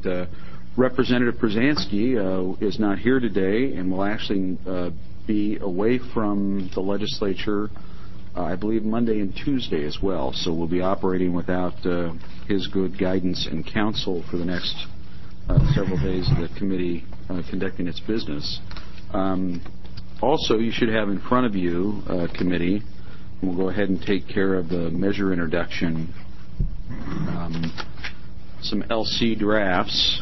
Representative Przansky is not here today and will actually be away from the legislature, I believe, Monday and Tuesday as well. So we'll be operating without his good guidance and counsel for the next several days of the committee conducting its business. Also, you should have in front of you, committee, and we'll go ahead and take care of the measure introduction, some LC drafts.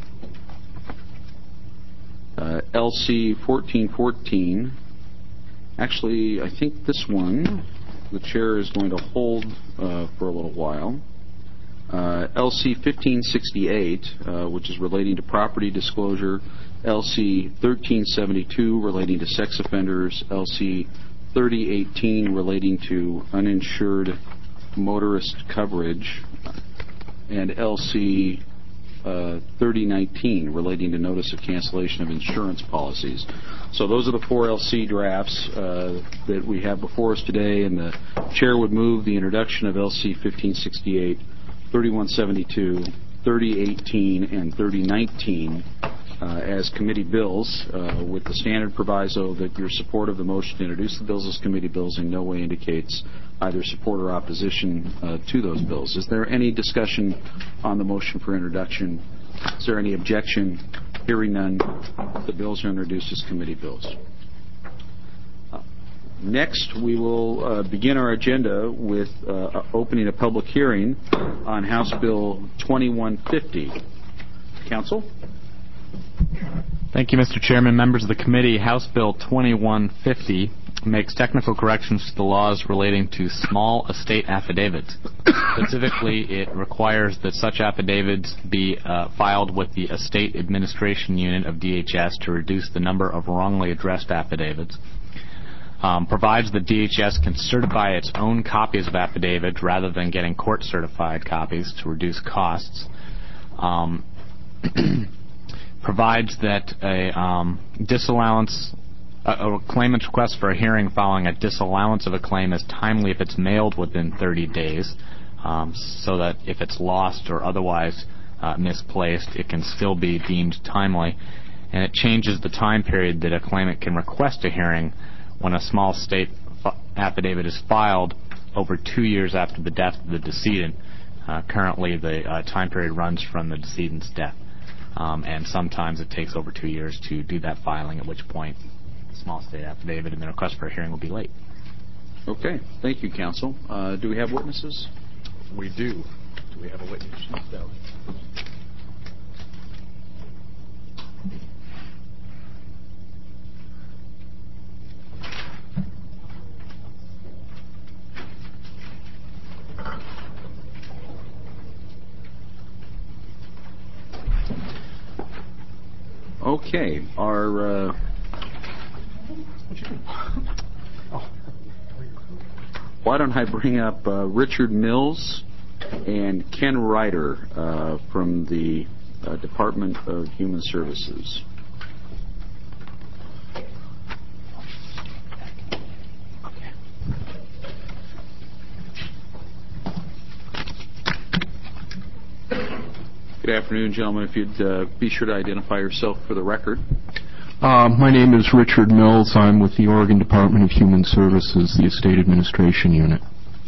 LC 1414. Actually, I think this one the chair is going to hold for a little while. LC 1568, which is relating to property disclosure. LC 1372, relating to sex offenders. LC 3018, relating to uninsured motorist coverage. And LC 3019, relating to notice of cancellation of insurance policies. So those are the 4 LC drafts that we have before us today, and the chair would move the introduction of LC 1568, 3172, 3018, and 3019 as committee bills, with the standard proviso that your support of the motion to introduce the bills as committee bills in no way indicates either support or opposition to those bills. Is there any discussion on the motion for introduction? Is there any objection? Hearing none, the bills are introduced as committee bills. Next, we will begin our agenda with opening a public hearing on House Bill 2150. Counsel? Thank you, Mr. Chairman. Members of the committee, House Bill 2150 makes technical corrections to the laws relating to small estate affidavits. Specifically, it requires that such affidavits be filed with the Estate Administration Unit of DHS to reduce the number of wrongly addressed affidavits. Provides that DHS can certify its own copies of affidavits rather than getting court-certified copies to reduce costs. Provides that a claimant's request for a hearing following a disallowance of a claim is timely if it's mailed within 30 days, so that if it's lost or otherwise misplaced, it can still be deemed timely. And it changes the time period that a claimant can request a hearing when a small state affidavit is filed over 2 years after the death of the decedent. Currently, the time period runs from the decedent's death. And sometimes it takes over 2 years to do that filing, at which point the small state affidavit and the request for a hearing will be late. Okay. Thank you, counsel. Do we have witnesses? We do. Do we have a witness? No. Okay. Why don't I bring up Richard Mills and Ken Ryder from the Department of Human Services. Good afternoon, gentlemen. If you'd be sure to identify yourself for the record. My name is Richard Mills. I'm with the Oregon Department of Human Services, the Estate Administration Unit.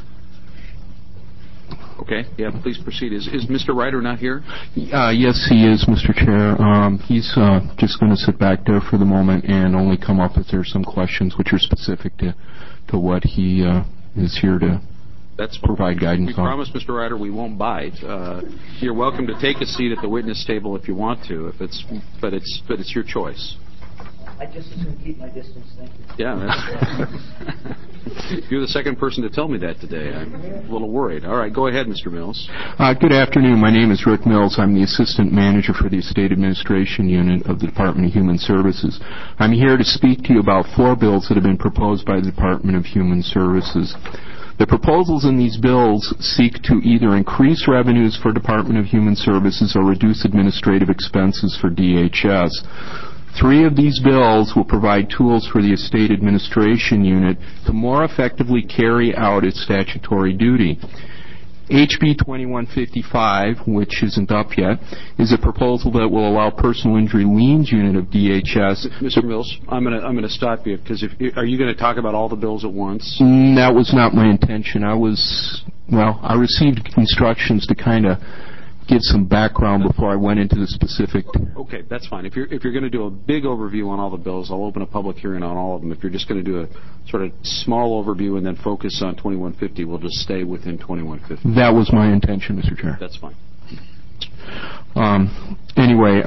Okay. Yeah, please proceed. Is Mr. Ryder not here? Yes, he is, Mr. Chair. He's just going to sit back there for the moment and only come up if there's some questions which are specific to what he is here to provide guidance on. We promise, Mr. Ryder, we won't bite. You're welcome to take a seat at the witness table if you want to, but it's your choice. I just assume keep my distance, thank you. Yeah, you're the second person to tell me that today. I'm a little worried. All right, go ahead, Mr. Mills. Good afternoon. My name is Rick Mills. I'm the Assistant Manager for the Estate Administration Unit of the Department of Human Services. I'm here to speak to you about 4 bills that have been proposed by the Department of Human Services. The proposals in these bills seek to either increase revenues for Department of Human Services or reduce administrative expenses for DHS. 3 of these bills will provide tools for the Estate Administration Unit to more effectively carry out its statutory duty. HB 2155, which isn't up yet, is a proposal that will allow personal injury liens unit of DHS. Mr. Mills, I'm going to stop you because are you going to talk about all the bills at once? That was not my intention. I received instructions to kind of give some background before I went into the specific. Okay, that's fine. If you're going to do a big overview on all the bills, I'll open a public hearing on all of them. If you're just going to do a sort of small overview and then focus on 2150, we'll just stay within 2150. That was my intention, Mr. Chair. That's fine. Anyway,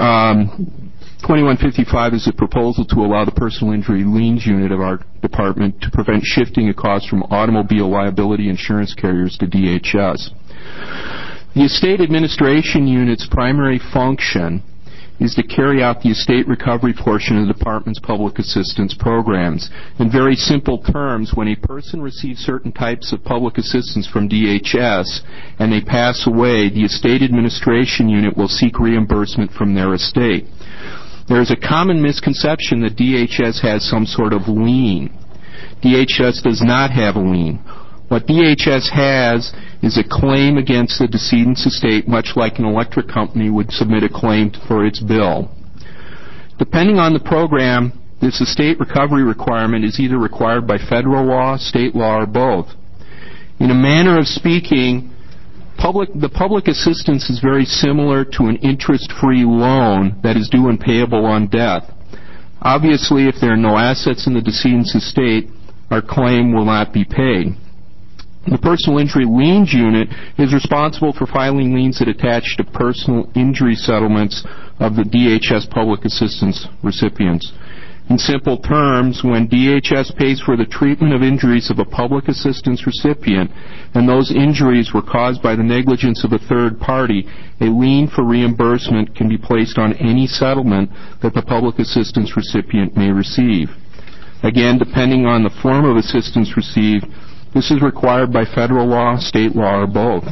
2155 is a proposal to allow the personal injury liens unit of our department to prevent shifting of costs from automobile liability insurance carriers to DHS. The estate administration unit's primary function is to carry out the estate recovery portion of the department's public assistance programs. In very simple terms, when a person receives certain types of public assistance from DHS and they pass away, the estate administration unit will seek reimbursement from their estate. There is a common misconception that DHS has some sort of lien. DHS does not have a lien. What DHS has is a claim against the decedent's estate, much like an electric company would submit a claim for its bill. Depending on the program, this estate recovery requirement is either required by federal law, state law, or both. In a manner of speaking, the public assistance is very similar to an interest-free loan that is due and payable on death. Obviously, if there are no assets in the decedent's estate, our claim will not be paid. The personal injury liens unit is responsible for filing liens that attach to personal injury settlements of the DHS public assistance recipients. In simple terms, when DHS pays for the treatment of injuries of a public assistance recipient and those injuries were caused by the negligence of a third party, a lien for reimbursement can be placed on any settlement that the public assistance recipient may receive. Again, depending on the form of assistance received, this is required by federal law, state law, or both.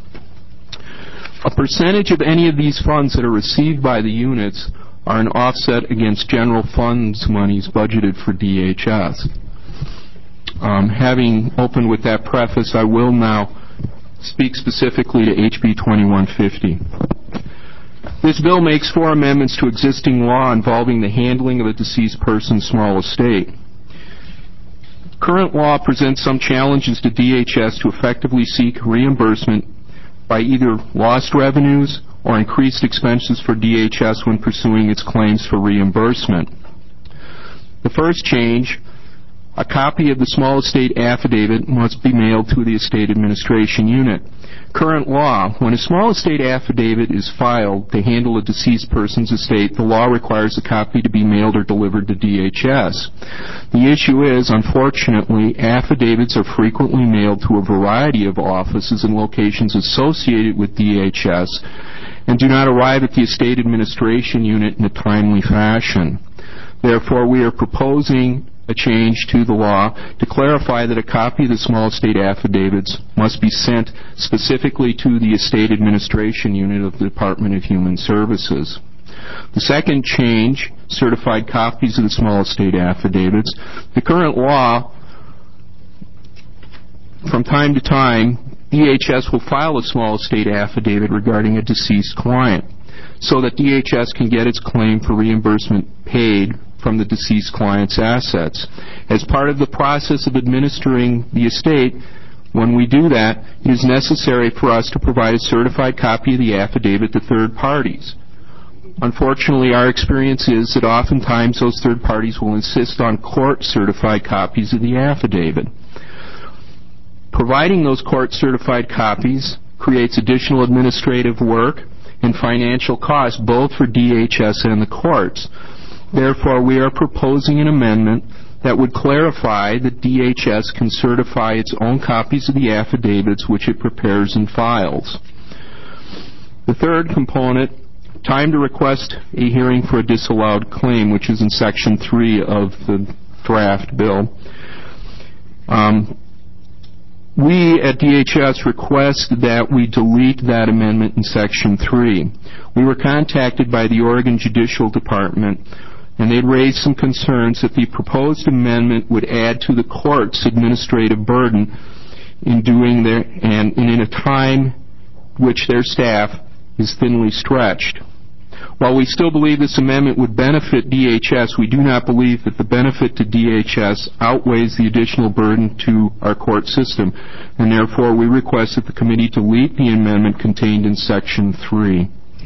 A percentage of any of these funds that are received by the units are an offset against general funds monies budgeted for DHS. Having opened with that preface, I will now speak specifically to HB 2150. This bill makes 4 amendments to existing law involving the handling of a deceased person's small estate. Current law presents some challenges to DHS to effectively seek reimbursement by either lost revenues or increased expenses for DHS when pursuing its claims for reimbursement. The first change, a copy of the small estate affidavit must be mailed to the estate administration unit. Current law, when a small estate affidavit is filed to handle a deceased person's estate, the law requires a copy to be mailed or delivered to DHS. The issue is, unfortunately, affidavits are frequently mailed to a variety of offices and locations associated with DHS and do not arrive at the estate administration unit in a timely fashion. Therefore, we are proposing a change to the law to clarify that a copy of the small estate affidavits must be sent specifically to the estate administration unit of the Department of Human Services. The second change, certified copies of the small estate affidavits. The current law, from time to time, DHS will file a small estate affidavit regarding a deceased client so that DHS can get its claim for reimbursement paid from the deceased client's assets. As part of the process of administering the estate, when we do that, it is necessary for us to provide a certified copy of the affidavit to third parties. Unfortunately, our experience is that oftentimes those third parties will insist on court-certified copies of the affidavit. Providing those court-certified copies creates additional administrative work and financial costs both for DHS and the courts. Therefore, we are proposing an amendment that would clarify that DHS can certify its own copies of the affidavits which it prepares and files. The third component, time to request a hearing for a disallowed claim, which is in Section 3 of the draft bill. We at DHS request that we delete that amendment in Section 3. We were contacted by the Oregon Judicial Department, and they'd raised some concerns that the proposed amendment would add to the court's administrative burden in doing their, and in a time which their staff is thinly stretched. While we still believe this amendment would benefit DHS, we do not believe that the benefit to DHS outweighs the additional burden to our court system, and therefore we request that the committee delete the amendment contained in Section 3.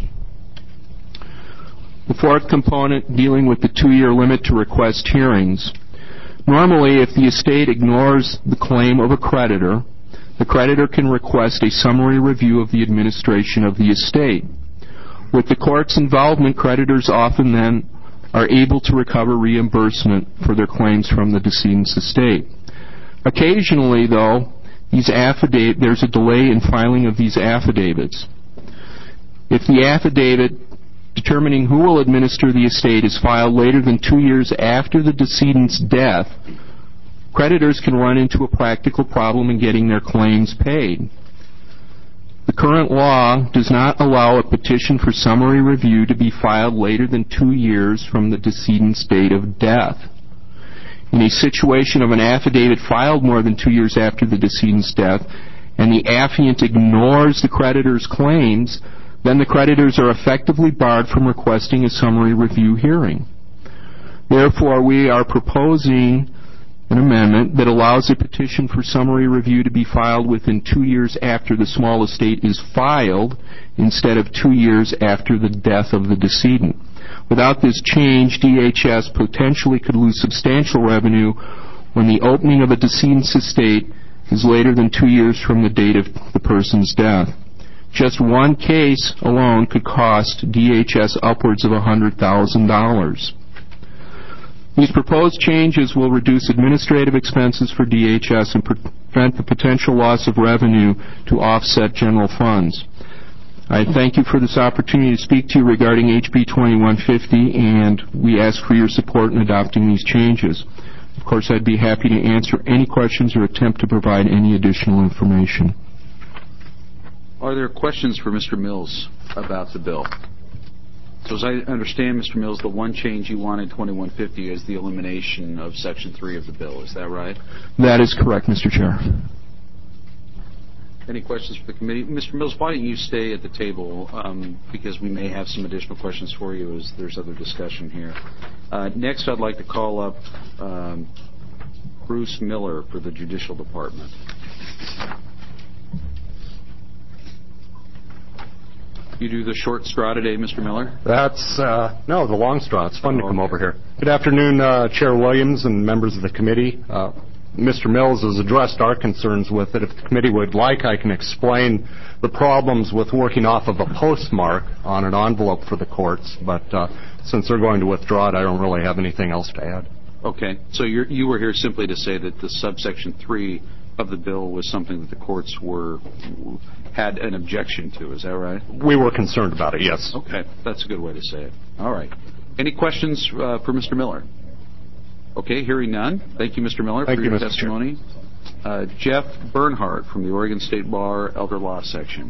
The fourth component, dealing with the 2-year limit to request hearings. Normally, if the estate ignores the claim of a creditor, the creditor can request a summary review of the administration of the estate. With the court's involvement, creditors often then are able to recover reimbursement for their claims from the decedent's estate. Occasionally, though, there's a delay in filing of these affidavits. If the affidavit determining who will administer the estate is filed later than 2 years after the decedent's death, creditors can run into a practical problem in getting their claims paid. The current law does not allow a petition for summary review to be filed later than 2 years from the decedent's date of death. In a situation of an affidavit filed more than 2 years after the decedent's death, and the affiant ignores the creditor's claims, then the creditors are effectively barred from requesting a summary review hearing. Therefore, we are proposing an amendment that allows a petition for summary review to be filed within 2 years after the small estate is filed, instead of 2 years after the death of the decedent. Without this change, DHS potentially could lose substantial revenue when the opening of a decedent's estate is later than 2 years from the date of the person's death. Just one case alone could cost DHS upwards of $100,000. These proposed changes will reduce administrative expenses for DHS and prevent the potential loss of revenue to offset general funds. I thank you for this opportunity to speak to you regarding HB 2150, and we ask for your support in adopting these changes. Of course, I'd be happy to answer any questions or attempt to provide any additional information. Are there questions for Mr. Mills about the bill? So as I understand, Mr. Mills, the one change you want in 2150 is the elimination of Section 3 of the bill. Is that right? That is correct, Mr. Chair. Any questions for the committee? Mr. Mills, why don't you stay at the table, because we may have some additional questions for you as there's other discussion here. Next, I'd like to call up Bruce Miller for the Judicial Department. You do the short straw today, Mr. Miller? That's, no, the long straw. It's fun to come over here. Good afternoon, Chair Williams and members of the committee. Mr. Mills has addressed our concerns with it. If the committee would like, I can explain the problems with working off of a postmark on an envelope for the courts, but since they're going to withdraw it, I don't really have anything else to add. Okay. So you were here simply to say that the subsection 3 of the bill was something that the courts had an objection to. Is that right? We were concerned about it, yes. Okay. That's a good way to say it. All right. Any questions for Mr. Miller? Okay. Hearing none. Thank you, Mr. Miller, for your testimony. Jeff Bernhardt from the Oregon State Bar Elder Law Section.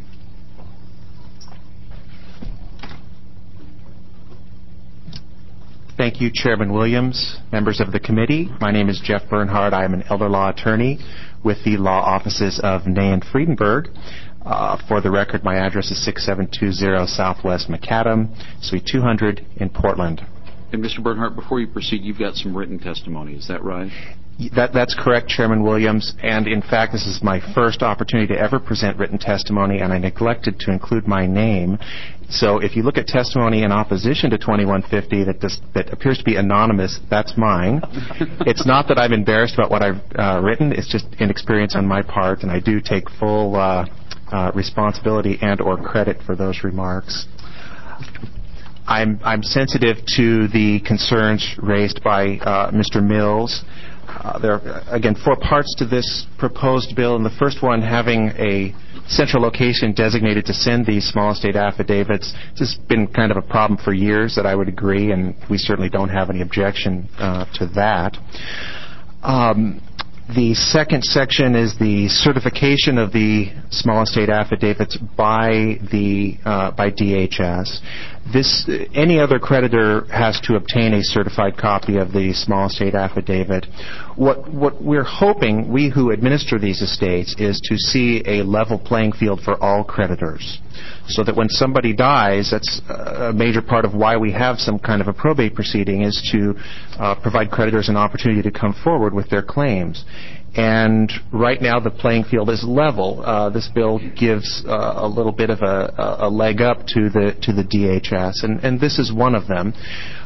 Thank you, Chairman Williams, members of the committee. My name is Jeff Bernhardt. I am an elder law attorney with the law offices of Ney and Friedenberg. For the record, my address is 6720 Southwest Macadam, Suite 200 in Portland. And Mr. Bernhardt, before you proceed, you've got some written testimony. Is that right? That's correct, Chairman Williams. And in fact, this is my first opportunity to ever present written testimony, and I neglected to include my name. So if you look at testimony in opposition to 2150 that appears to be anonymous, that's mine. It's not that I'm embarrassed about what I've written. It's just inexperience on my part, and I do take full responsibility and or credit for those remarks. I'm sensitive to the concerns raised by Mr. Mills. There are, again, 4 parts to this proposed bill, and the first one having a central location designated to send these small estate affidavits. This has been kind of a problem for years, that I would agree, and we certainly don't have any objection to that. The second section is the certification of the small estate affidavits by DHS. any other creditor has to obtain a certified copy of the small estate affidavit. What we're hoping, we who administer these estates, is to see a level playing field for all creditors, so that when somebody dies, that's a major part of why we have some kind of a probate proceeding, is to provide creditors an opportunity to come forward with their claims. And right now the playing field is level. This bill gives a little bit of a leg up to the DHS, and this is one of them.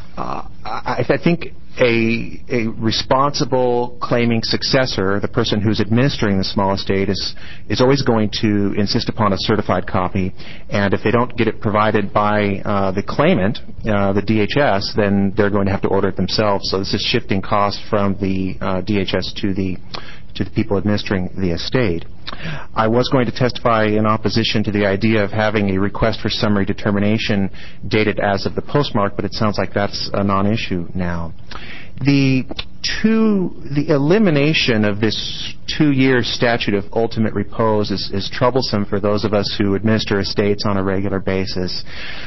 I think a responsible claiming successor, the person who's administering the small estate, is always going to insist upon a certified copy, and if they don't get it provided by the claimant, the DHS, then they're going to have to order it themselves. So this is shifting costs from the DHS to the people administering the estate. I was going to testify in opposition to the idea of having a request for summary determination dated as of the postmark, but it sounds like that's a non-issue now. The elimination of this 2-year statute of ultimate repose is troublesome for those of us who administer estates on a regular basis.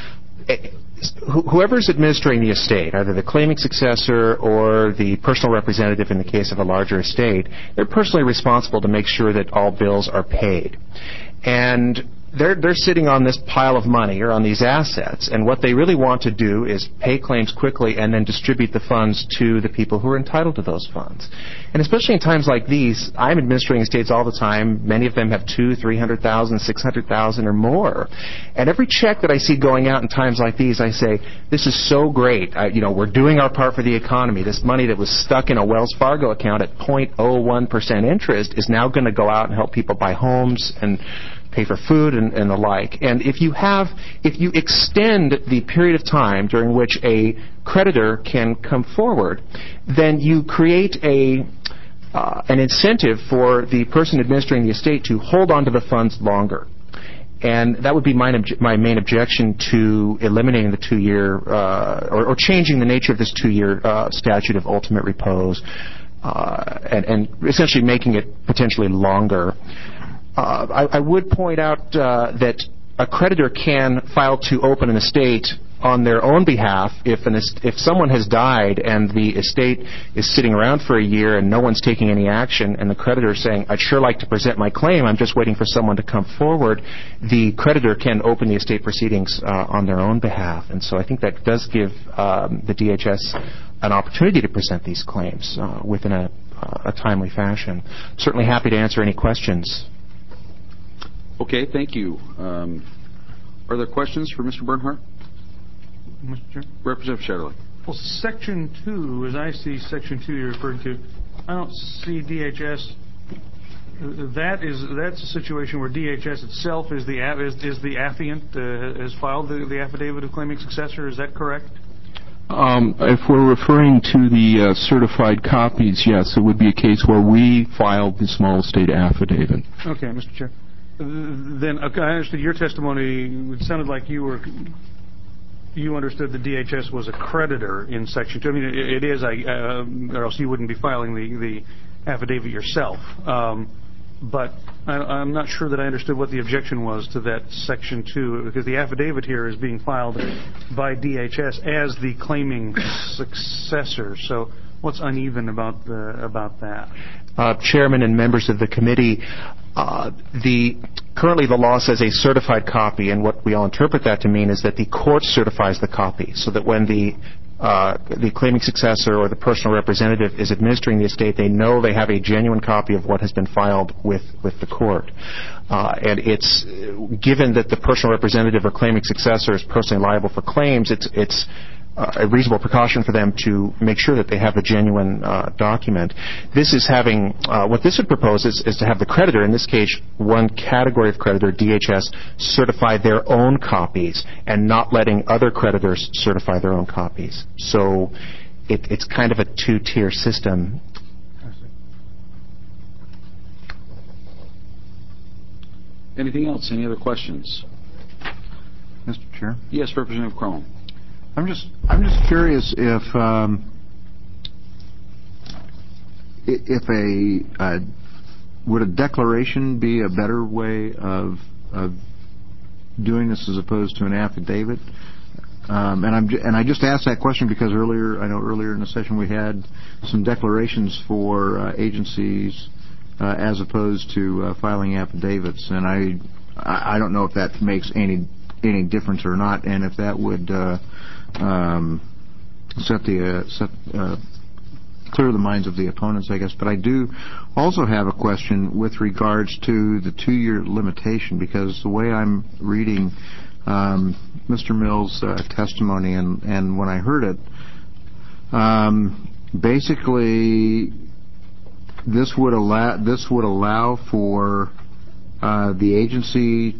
Whoever's administering the estate, either the claiming successor or the personal representative in the case of a larger estate, they're personally responsible to make sure that all bills are paid. And they're sitting on this pile of money or on these assets, and what they really want to do is pay claims quickly and then distribute the funds to the people who are entitled to those funds. And especially in times like these, I'm administering estates all the time. Many of them have $200,000, $300,000, $600,000 or more. And every check that I see going out in times like these, I say, this is so great. We're doing our part for the economy. This money that was stuck in a Wells Fargo account at 0.01% interest is now going to go out and help people buy homes and pay for food and the like. And if you extend the period of time during which a creditor can come forward, then you create an incentive for the person administering the estate to hold on to the funds longer. And that would be my main objection to eliminating the 2-year or changing the nature of this 2-year statute of ultimate repose and essentially making it potentially longer. I would point out that a creditor can file to open an estate on their own behalf if someone has died and the estate is sitting around for a year and no one's taking any action, and the creditor is saying, I'd sure like to present my claim, I'm just waiting for someone to come forward. The creditor can open the estate proceedings on their own behalf. And so I think that does give the DHS an opportunity to present these claims within a timely fashion. Certainly happy to answer any questions. Okay, thank you. Are there questions for Mr. Bernhardt? Mr. Chair? Representative Shetterly. Well, Section 2, as I see Section 2 you're referring to, I don't see DHS. That's a situation where DHS itself is the affiant, has filed the affidavit of claiming successor. Is that correct? If we're referring to the certified copies, yes, it would be a case where we filed the small estate affidavit. Okay, Mr. Chair. Then I understood your testimony. It sounded like you understood the DHS was a creditor in Section 2. I mean, it is, or else you wouldn't be filing the affidavit yourself. But I'm not sure that I understood what the objection was to that Section 2, because the affidavit here is being filed by DHS as the claiming successor. So what's uneven about that? Chairman and members of the committee, currently the law says a certified copy, and what we all interpret that to mean is that the court certifies the copy, so that when the claiming successor or the personal representative is administering the estate, they know they have a genuine copy of what has been filed with the court. And it's given that the personal representative or claiming successor is personally liable for claims, it's a reasonable precaution for them to make sure that they have a genuine document. This is having what this would propose is to have the creditor, in this case one category of creditor, DHS, certify their own copies and not letting other creditors certify their own copies. So it's kind of a 2-tier system. Anything else? Any other questions? Mr. Chair? Yes, Representative Crum. I'm just curious if would a declaration be a better way of doing this as opposed to an affidavit? And I just asked that question because earlier in the session we had some declarations for agencies as opposed to filing affidavits, and I don't know if that makes any difference or not, and if that would clear the minds of the opponents, I guess. But I do also have a question with regards to the 2-year limitation, because the way I'm reading Mr. Mills' testimony, and when I heard it, basically this would allow for the agency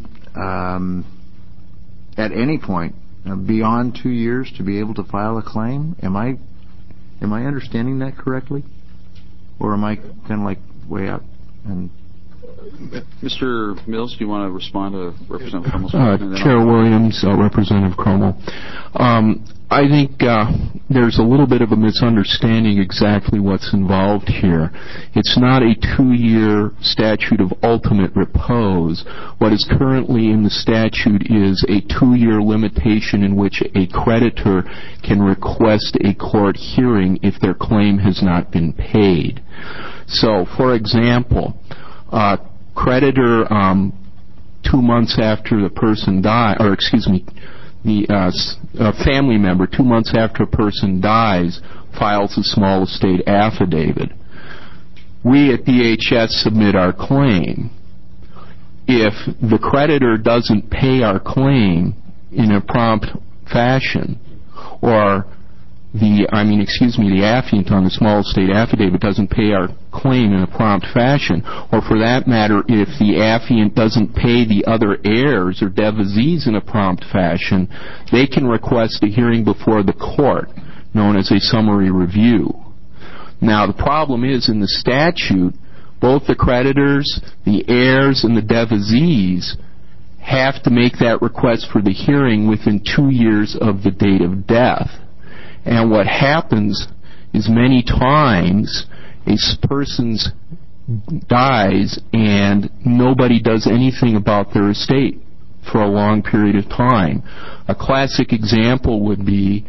at any point beyond 2 years to be able to file a claim. Am I understanding that correctly, or am I kind of like way out? And Mr. Mills, do you want to respond to Representative Cromwell's Chair Williams, Representative Cromwell. I think there's a little bit of a misunderstanding exactly what's involved here. It's not a 2-year statute of ultimate repose. What is currently in the statute is a 2-year limitation in which a creditor can request a court hearing if their claim has not been paid. So, for example, creditor 2 months after the person died, or excuse me, the family member 2 months after a person dies files a small estate affidavit. We at DHS submit our claim. If the creditor doesn't pay our claim in a prompt fashion, or the affiant on the small estate affidavit doesn't pay our claim in a prompt fashion, or for that matter, if the affiant doesn't pay the other heirs or devisees in a prompt fashion, they can request a hearing before the court, known as a summary review. Now, the problem is, in the statute, both the creditors, the heirs, and the devisees have to make that request for the hearing within 2 years of the date of death. And what happens is many times a person dies and nobody does anything about their estate for a long period of time. A classic example would be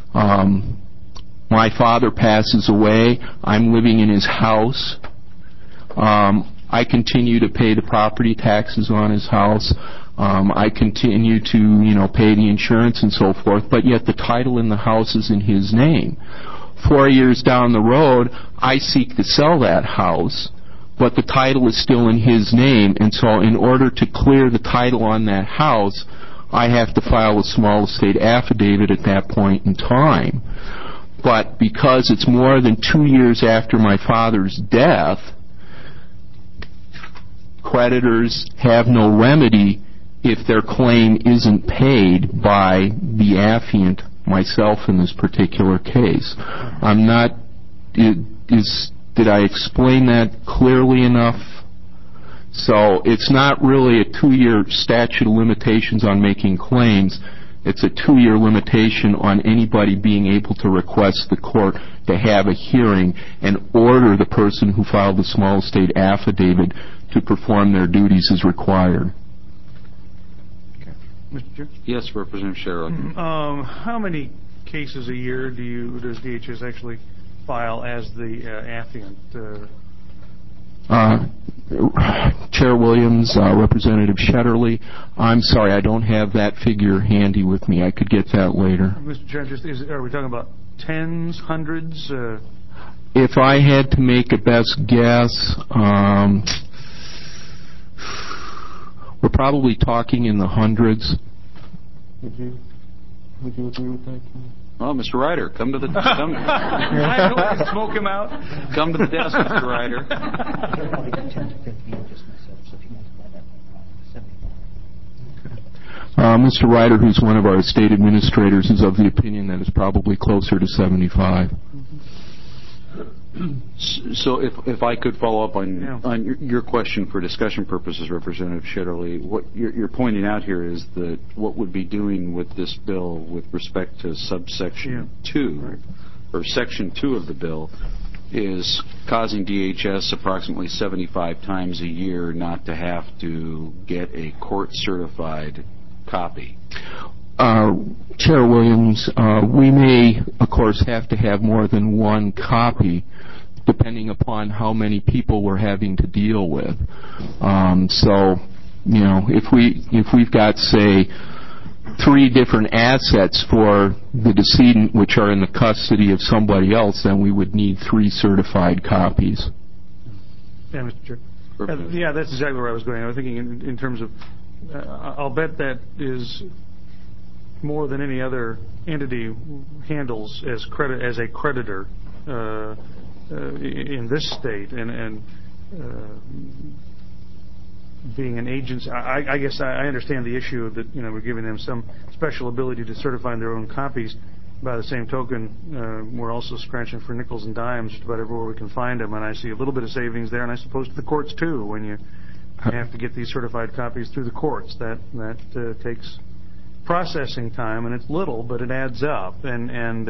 my father passes away, I'm living in his house, I continue to pay the property taxes on his house, I continue to, pay the insurance and so forth, but yet the title in the house is in his name. 4 years down the road, I seek to sell that house, but the title is still in his name, and so in order to clear the title on that house, I have to file a small estate affidavit at that point in time. But because it's more than 2 years after my father's death, creditors have no remedy if their claim isn't paid by the affiant, myself in this particular case. Did I explain that clearly enough? So it's not really a 2-year statute of limitations on making claims. It's a 2-year limitation on anybody being able to request the court to have a hearing and order the person who filed the small estate affidavit to perform their duties as required. Mr. Chair? Yes, Representative Sherrod. How many cases a year does DHS actually file as the affiant? Chair Williams, Representative Shetterly, I'm sorry, I don't have that figure handy with me. I could get that later. Mr. Chair, are we talking about tens, hundreds? If I had to make a best guess, we're probably talking in the hundreds. Would you agree with that? Well, Mr. Ryder, come to the I don't smoke him out. Come to the desk, Mr. Ryder. Mr. Ryder, who's one of our state administrators, is of the opinion that it's probably closer to 75. So if I could follow up on your question for discussion purposes, Representative Shetterly, what you're pointing out here is that what would be doing with this bill with respect to subsection 2, or section 2 of the bill, is causing DHS approximately 75 times a year not to have to get a court-certified copy. Chair Williams, we may, of course, have to have more than one copy, depending upon how many people we're having to deal with. So, you know, if we've got, say, 3 different assets for the decedent which are in the custody of somebody else, then we would need 3 certified copies. Yeah, Mr. Chair. Yeah, that's exactly where I was going. I was thinking in terms of, I'll bet that is more than any other entity handles as a creditor in this state, and being an agency, I guess I understand the issue that, you know, we're giving them some special ability to certify their own copies. By the same token, we're also scratching for nickels and dimes just about everywhere we can find them, and I see a little bit of savings there, and I suppose to the courts too, when you have to get these certified copies through the courts. That takes processing time, and it's little, but it adds up. And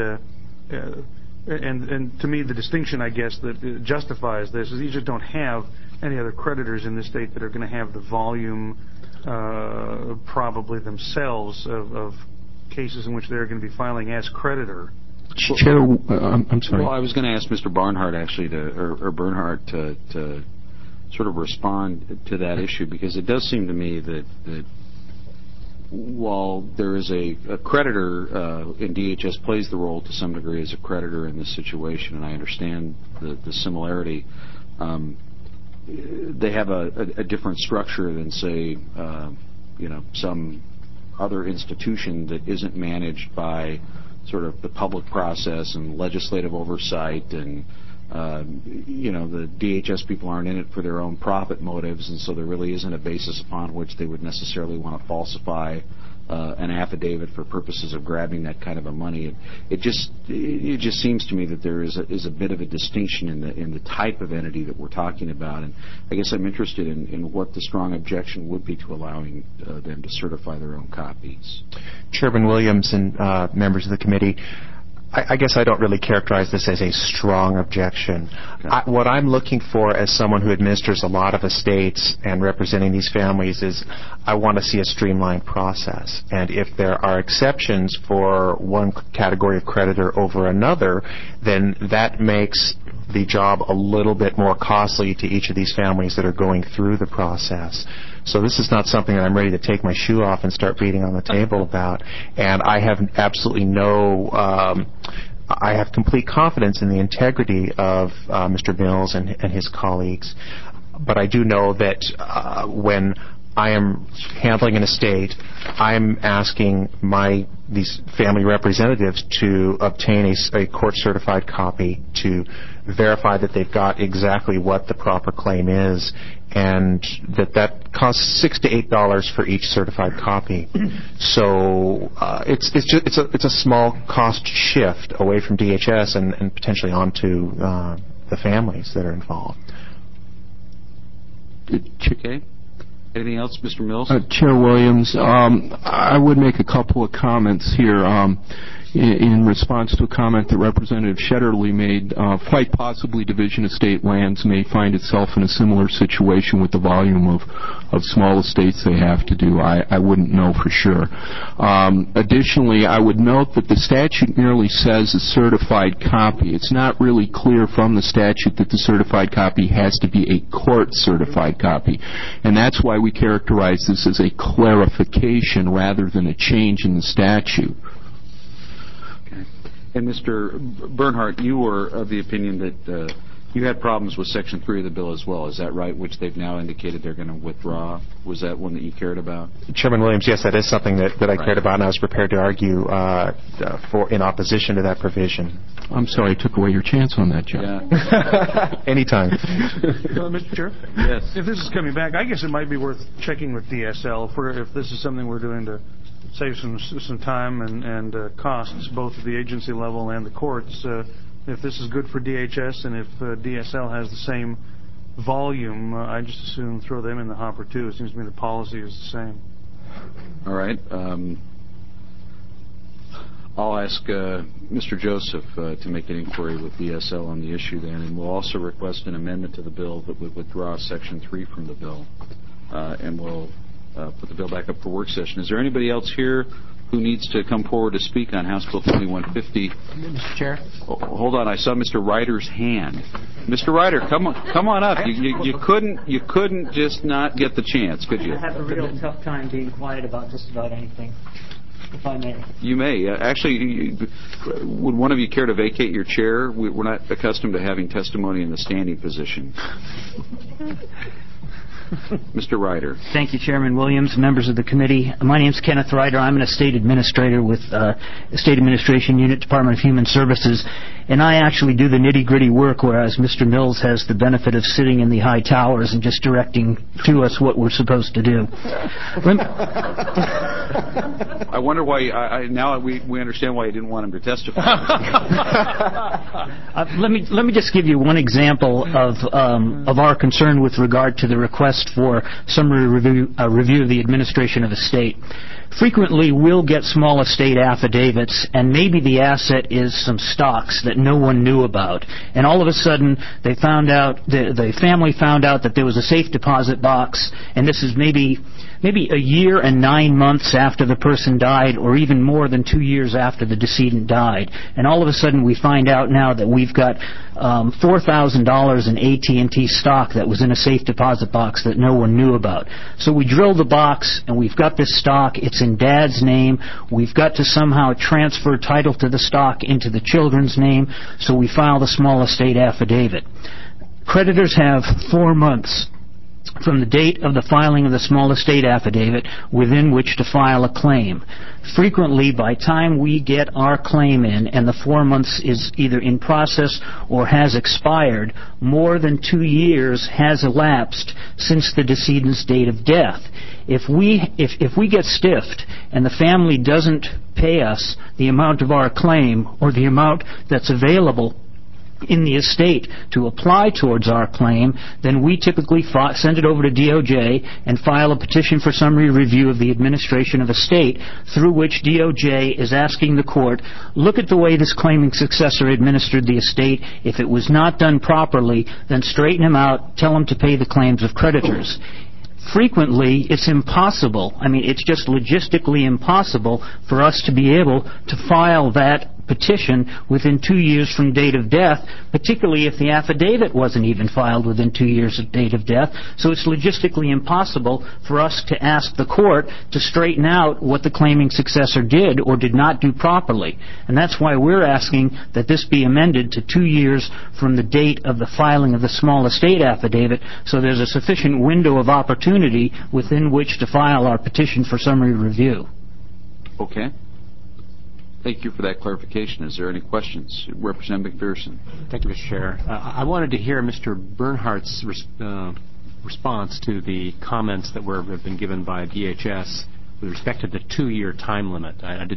to me, the distinction, I guess, that justifies this is you just don't have any other creditors in this state that are going to have the volume, probably themselves, of cases in which they're going to be filing as creditor. Chair, I'm sorry. Well, I was going to ask Mr. Barnhart actually or Bernhardt to sort of respond to that issue, because it does seem to me that while there is a creditor, and DHS plays the role to some degree as a creditor in this situation, and I understand the similarity, they have a different structure than, say, some other institution that isn't managed by sort of the public process and legislative oversight, and the DHS people aren't in it for their own profit motives, and so there really isn't a basis upon which they would necessarily want to falsify an affidavit for purposes of grabbing that kind of a money. It just seems to me that there is a bit of a distinction in the type of entity that we're talking about, and I guess I'm interested in what the strong objection would be to allowing them to certify their own copies. Chairman Williams and members of the committee, I guess I don't really characterize this as a strong objection. Okay. What I'm looking for as someone who administers a lot of estates and representing these families is I want to see a streamlined process. And if there are exceptions for one category of creditor over another, then that makes the job a little bit more costly to each of these families that are going through the process. So this is not something that I'm ready to take my shoe off and start beating on the table about. And I have absolutely I have complete confidence in the integrity of Mr. Mills and his colleagues. But I do know that when I am handling an estate, I'm asking these family representatives to obtain a court-certified copy to verify that they've got exactly what the proper claim is, and that costs $6 to $8 for each certified copy. So it's a small cost shift away from DHS and potentially onto the families that are involved. Okay. Anything else, Mr. Mills? Chair Williams, I would make a couple of comments here in response to a comment that Representative Shetterly made. Quite possibly Division of State Lands may find itself in a similar situation with the volume of small estates they have to do. I wouldn't know for sure. Additionally, I would note that the statute merely says a certified copy. It's not really clear from the statute that the certified copy has to be a court-certified copy. And that's why we characterize this as a clarification rather than a change in the statute. And Mr. Bernhardt, you were of the opinion that you had problems with Section 3 of the bill as well. Is that right, which they've now indicated they're going to withdraw? Was that one that you cared about? Chairman Williams, yes, that is something that I cared about, and I was prepared to argue in opposition to that provision. I'm sorry I took away your chance on that, Jeff. Yeah. Anytime. Mr. Chair? Yes. If this is coming back, I guess it might be worth checking with DSL if this is something we're doing to save some time and costs, both at the agency level and the courts. If this is good for DHS and if DSL has the same volume, I just as soon throw them in the hopper too. It seems to me the policy is the same. All right. I'll ask Mr. Joseph to make an inquiry with DSL on the issue then, and we'll also request an amendment to the bill that would withdraw Section 3 from the bill, and we'll put the bill back up for work session. Is there anybody else here who needs to come forward to speak on House Bill 2150? Mr. Chair? Oh, hold on, I saw Mr. Ryder's hand. Mr. Ryder, come on up. You couldn't just not get the chance, could you? I have a real tough time being quiet about just about anything, if I may. You may. Actually, would one of you care to vacate your chair? We're not accustomed to having testimony in the standing position. Mr. Ryder. Thank you, Chairman Williams, members of the committee. My name is Kenneth Ryder. I'm an estate administrator with Estate Administration Unit, Department of Human Services, and I actually do the nitty-gritty work, whereas Mr. Mills has the benefit of sitting in the high towers and just directing to us what we're supposed to do. I wonder why. Now we understand why you didn't want him to testify. Let me just give you one example of our concern with regard to the request for summary review of the administration of estate. Frequently, we'll get small estate affidavits, and maybe the asset is some stocks that no one knew about. And all of a sudden, they found out, the family found out that there was a safe deposit box, and this is maybe a year and 9 months after the person died, or even more than 2 years after the decedent died. And all of a sudden, we find out now that we've got $4,000 in AT&T stock that was in a safe deposit box that no one knew about. So we drill the box, and we've got this stock. It's in Dad's name. We've got to somehow transfer title to the stock into the children's name, so we file the small estate affidavit. Creditors have 4 months from the date of the filing of the small estate affidavit within which to file a claim. Frequently, by time we get our claim in and the 4 months is either in process or has expired, more than 2 years has elapsed since the decedent's date of death. If we get stiffed and the family doesn't pay us the amount of our claim or the amount that's available in the estate to apply towards our claim, then we typically send it over to DOJ and file a petition for summary review of the administration of estate, through which DOJ is asking the court, look at the way this claiming successor administered the estate. If it was not done properly, then straighten him out, tell him to pay the claims of creditors. Frequently, it's impossible. It's just logistically impossible for us to be able to file that petition within 2 years from date of death, particularly if the affidavit wasn't even filed within 2 years of date of death. So it's logistically impossible for us to ask the court to straighten out what the claiming successor did or did not do properly. And that's why we're asking that this be amended to 2 years from the date of the filing of the small estate affidavit, so there's a sufficient window of opportunity within which to file our petition for summary review. Okay. Thank you for that clarification. Is there any questions? Representative McPherson. Thank you, Mr. Chair. I wanted to hear Mr. Bernhardt's response to the comments that have been given by DHS with respect to the 2-year time limit.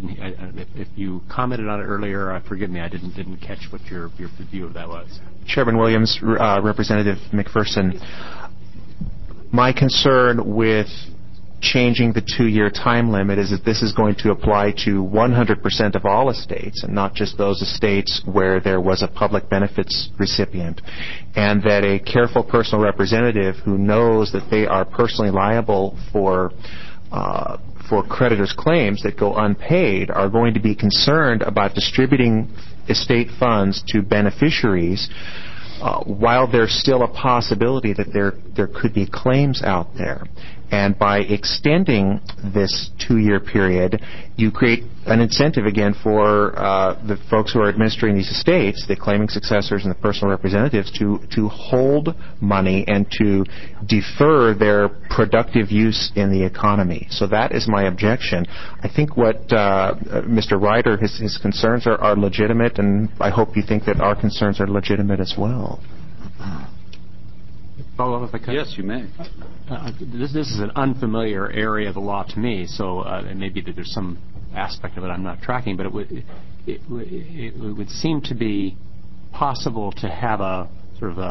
If you commented on it earlier, forgive me, I didn't catch what your view of that was. Chairman Williams, Representative McPherson, my concern with changing the 2-year time limit is that this is going to apply to 100% of all estates and not just those estates where there was a public benefits recipient, and that a careful personal representative who knows that they are personally liable for creditors' claims that go unpaid are going to be concerned about distributing estate funds to beneficiaries while there's still a possibility that there could be claims out there. And by extending this 2-year period, you create an incentive again for the folks who are administering these estates, the claiming successors and the personal representatives, to hold money and to defer their productive use in the economy. So that is my objection. I think what Mr. Ryder, his concerns are legitimate, and I hope you think that our concerns are legitimate as well. Follow up if I could? Yes, you may. This is an unfamiliar area of the law to me, so maybe that there's some aspect of it I'm not tracking, but it would seem to be possible to have a sort of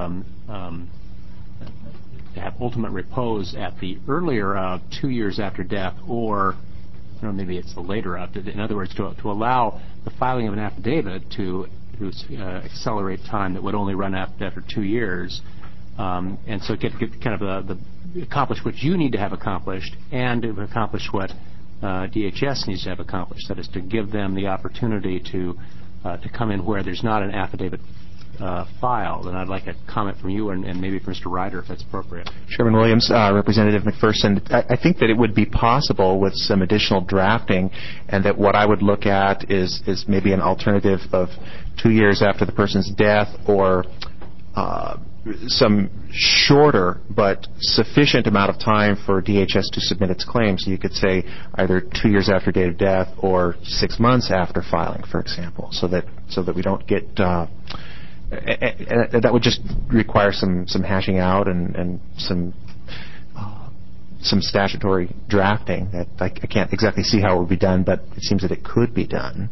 to have ultimate repose at the earlier 2 years after death, or maybe it's the later up. In other words, to allow the filing of an affidavit to accelerate time that would only run after 2 years. And so get kind of accomplish what you need to have accomplished, and to accomplish what DHS needs to have accomplished. That is to give them the opportunity to come in where there's not an affidavit filed. And I'd like a comment from you and maybe from Mr. Ryder, if that's appropriate. Chairman Williams, Representative McPherson, I think that it would be possible with some additional drafting, and that what I would look at is maybe an alternative of 2 years after the person's death, or some shorter but sufficient amount of time for DHS to submit its claim. So you could say either 2 years after date of death or 6 months after filing, for example, so that we don't get that would just require some hashing out and some statutory drafting that I can't exactly see how it would be done, but it seems that it could be done.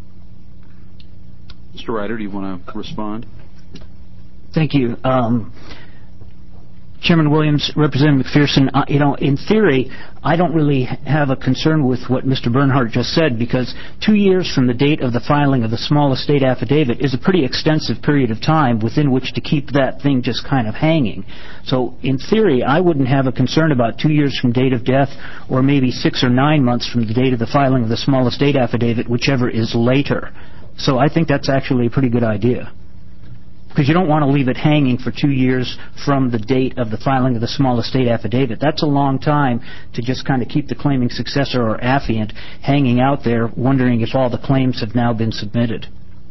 Mr. Ryder, do you want to respond? Thank you. Chairman Williams, Representative McPherson, in theory, I don't really have a concern with what Mr. Bernhardt just said, because 2 years from the date of the filing of the small estate affidavit is a pretty extensive period of time within which to keep that thing just kind of hanging. So in theory, I wouldn't have a concern about 2 years from date of death, or maybe 6 or 9 months from the date of the filing of the small estate affidavit, whichever is later. So I think that's actually a pretty good idea, because you don't want to leave it hanging for 2 years from the date of the filing of the small estate affidavit. That's a long time to just kind of keep the claiming successor or affiant hanging out there, wondering if all the claims have now been submitted.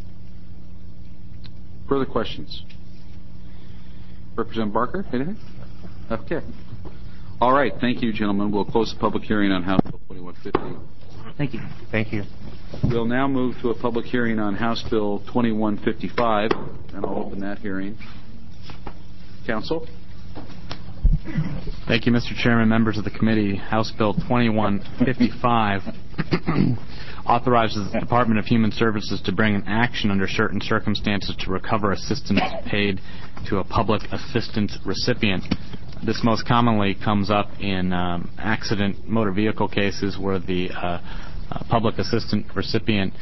Further questions? Representative Barker, anything? Okay. All right. Thank you, gentlemen. We'll close the public hearing on House Bill 2150. Thank you. Thank you. We'll now move to a public hearing on House Bill 2155, and I'll open that hearing. Counsel? Thank you, Mr. Chairman, members of the committee. House Bill 2155 authorizes the Department of Human Services to bring an action under certain circumstances to recover assistance paid to a public assistance recipient. This most commonly comes up in accident motor vehicle cases where the public assistant recipient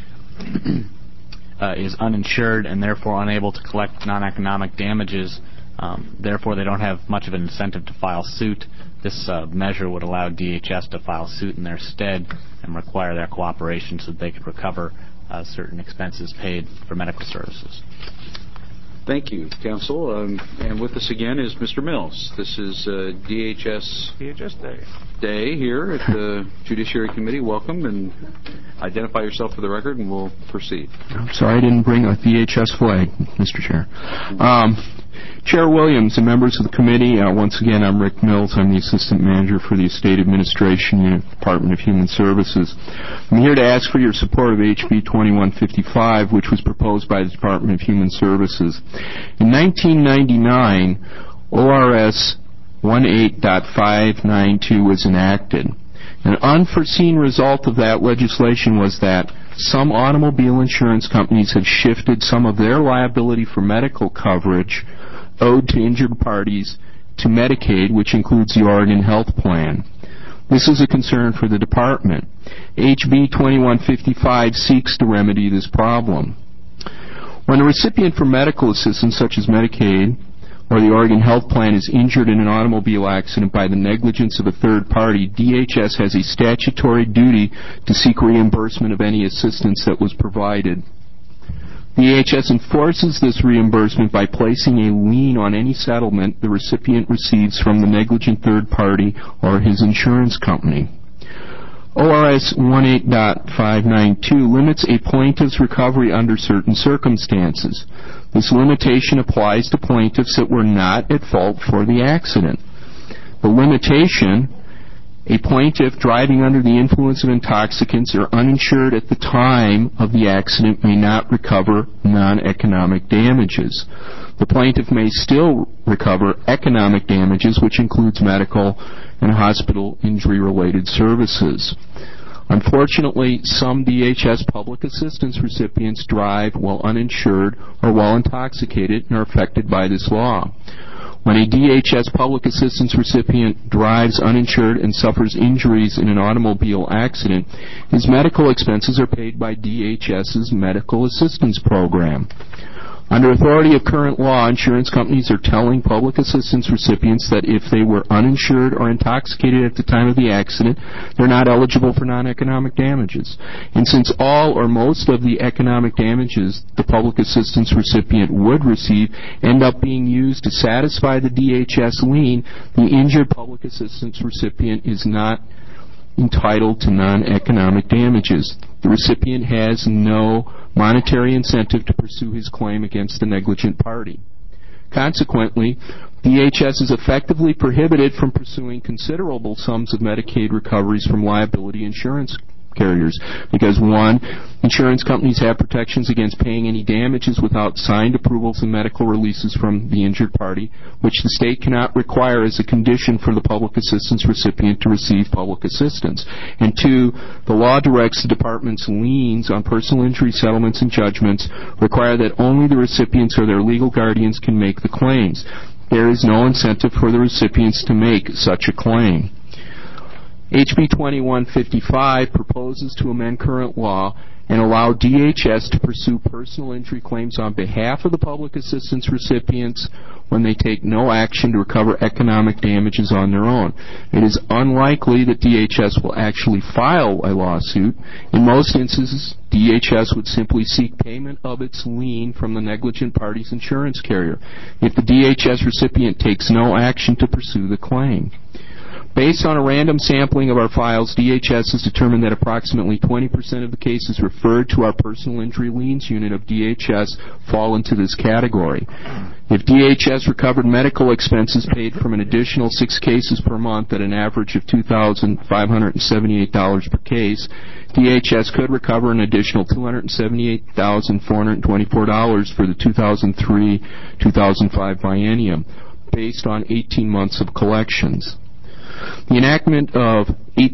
is uninsured and therefore unable to collect non-economic damages. Therefore, they don't have much of an incentive to file suit. This measure would allow DHS to file suit in their stead and require their cooperation so that they could recover certain expenses paid for medical services. Thank you, Counsel. And with us again is Mr. Mills. This is DHS Day here at the Judiciary Committee. Welcome, and identify yourself for the record, and we'll proceed. I'm sorry I didn't bring a DHS flag, Mr. Chair. Chair Williams and members of the committee, once again, I'm Rick Mills. I'm the Assistant Manager for the Estate Administration Unit, Department of Human Services. I'm here to ask for your support of HB 2155, which was proposed by the Department of Human Services. In 1999, ORS 18.592 was enacted. An unforeseen result of that legislation was that some automobile insurance companies have shifted some of their liability for medical coverage owed to injured parties to Medicaid, which includes the Oregon Health Plan. This is a concern for the department. HB 2155 seeks to remedy this problem. When a recipient for medical assistance, such as Medicaid or the Oregon Health Plan, is injured in an automobile accident by the negligence of a third party, DHS has a statutory duty to seek reimbursement of any assistance that was provided. DHS enforces this reimbursement by placing a lien on any settlement the recipient receives from the negligent third party or his insurance company. ORS 18.592 limits a plaintiff's recovery under certain circumstances. This limitation applies to plaintiffs that were not at fault for the accident. The limitation: a plaintiff driving under the influence of intoxicants or uninsured at the time of the accident may not recover non-economic damages. The plaintiff may still recover economic damages, which includes medical and hospital injury-related services. Unfortunately, some DHS public assistance recipients drive while uninsured or while intoxicated and are affected by this law. When a DHS public assistance recipient drives uninsured and suffers injuries in an automobile accident, his medical expenses are paid by DHS's Medical Assistance Program. Under authority of current law, insurance companies are telling public assistance recipients that if they were uninsured or intoxicated at the time of the accident, they're not eligible for non-economic damages. And since all or most of the economic damages the public assistance recipient would receive end up being used to satisfy the DHS lien, the injured public assistance recipient is not entitled to non-economic damages. The recipient has no monetary incentive to pursue his claim against the negligent party. Consequently, DHS is effectively prohibited from pursuing considerable sums of Medicaid recoveries from liability insurance carriers because, one, insurance companies have protections against paying any damages without signed approvals and medical releases from the injured party, which the state cannot require as a condition for the public assistance recipient to receive public assistance. And two, the law directs the department's liens on personal injury settlements and judgments require that only the recipients or their legal guardians can make the claims. There is no incentive for the recipients to make such a claim. HB 2155 proposes to amend current law and allow DHS to pursue personal injury claims on behalf of the public assistance recipients when they take no action to recover economic damages on their own. It is unlikely that DHS will actually file a lawsuit. In most instances, DHS would simply seek payment of its lien from the negligent party's insurance carrier if the DHS recipient takes no action to pursue the claim. Based on a random sampling of our files, DHS has determined that approximately 20% of the cases referred to our personal injury liens unit of DHS fall into this category. If DHS recovered medical expenses paid from an additional 6 cases per month at an average of $2,578 per case, DHS could recover an additional $278,424 for the 2003-2005 biennium, based on 18 months of collections. The enactment of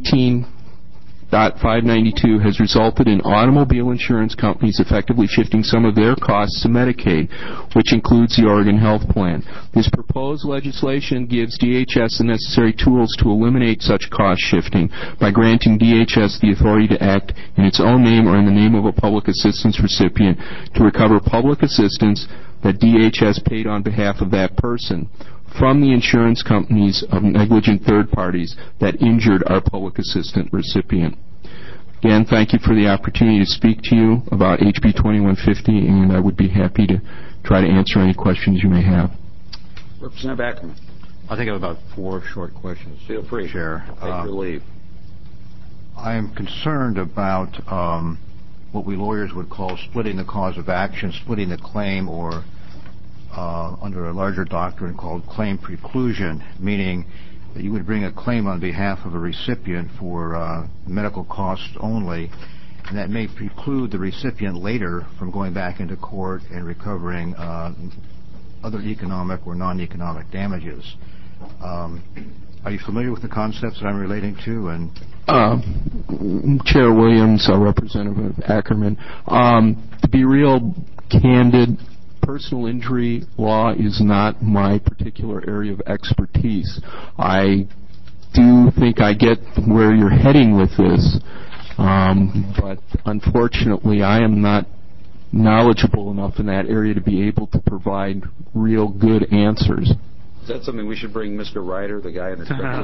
18.592 has resulted in automobile insurance companies effectively shifting some of their costs to Medicaid, which includes the Oregon Health Plan. This proposed legislation gives DHS the necessary tools to eliminate such cost shifting by granting DHS the authority to act in its own name or in the name of a public assistance recipient to recover public assistance that DHS paid on behalf of that person from the insurance companies of negligent third parties that injured our public assistant recipient. Again, thank you for the opportunity to speak to you about HB 2150, and I would be happy to try to answer any questions you may have. Representative Ackerman. I think I have about 4 short questions. Feel free. Chair. Take your leave. I am concerned about what we lawyers would call splitting the cause of action, splitting the claim, or under a larger doctrine called claim preclusion, meaning that you would bring a claim on behalf of a recipient for medical costs only, and that may preclude the recipient later from going back into court and recovering other economic or non-economic damages. Are you familiar with the concepts that I'm relating to? And Chair Williams, Representative Ackerman, to be real candid, personal injury law is not my particular area of expertise. I do think I get where you're heading with this, but unfortunately I am not knowledgeable enough in that area to be able to provide real good answers. Is that something we should bring Mr. Ryder, the guy in the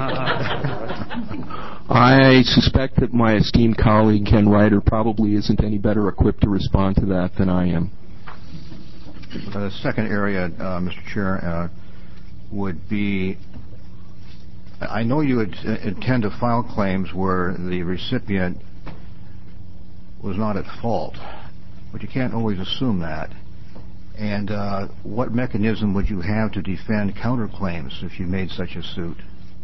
I suspect that my esteemed colleague Ken Ryder probably isn't any better equipped to respond to that than I am. The second area, Mr. Chair, would be, I know you would intend to file claims where the recipient was not at fault, but you can't always assume that. And what mechanism would you have to defend counterclaims if you made such a suit?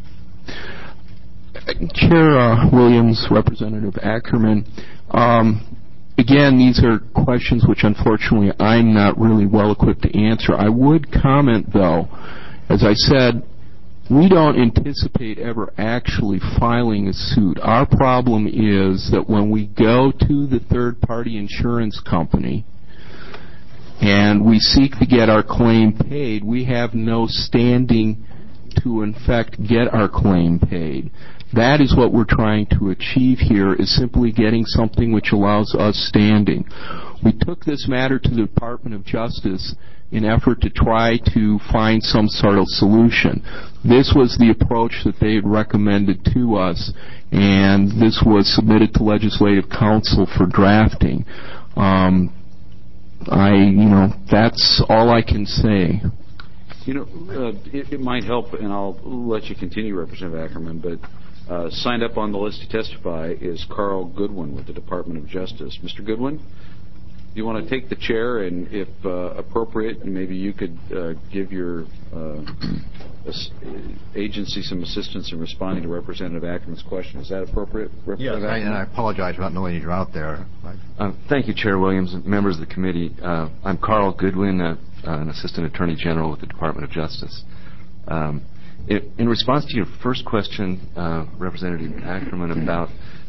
Chair Williams, Representative Ackerman, again, these are questions which unfortunately I'm not really well equipped to answer. I would comment, though, as I said, we don't anticipate ever actually filing a suit. Our problem is that when we go to the third-party insurance company and we seek to get our claim paid, we have no standing to, in fact, get our claim paid. That is what we're trying to achieve here, is simply getting something which allows us standing. We took this matter to the Department of Justice in effort to try to find some sort of solution. This was the approach that they had recommended to us, and this was submitted to Legislative Council for drafting. That's all I can say. It might help, and I'll let you continue, Representative Ackerman, but signed up on the list to testify is Carl Goodwin with the Department of Justice. Mr. Goodwin, do you want to take the chair, and if appropriate, maybe you could give your agency some assistance in responding to Representative Ackerman's question. Is that appropriate, Representative Ackerman? And I apologize about knowing you're out there. Thank you, Chair Williams and members of the committee. I'm Carl Goodwin, an Assistant Attorney General with the Department of Justice. In response to your first question, Representative Ackerman, about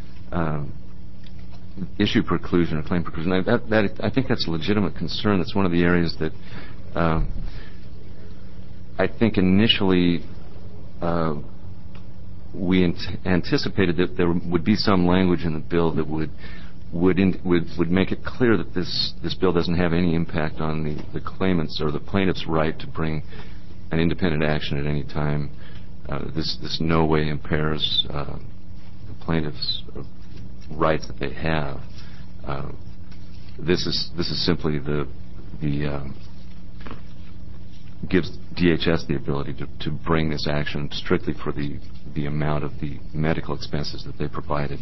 issue preclusion or claim preclusion, I think that's a legitimate concern. That's one of the areas that I think initially we anticipated that there would be some language in the bill that would make it clear that this bill doesn't have any impact on the claimant's or the plaintiff's right to bring an independent action at any time. This no way impairs the plaintiff's rights that they have. This is simply gives DHS the ability to bring this action strictly for the amount of the medical expenses that they provided.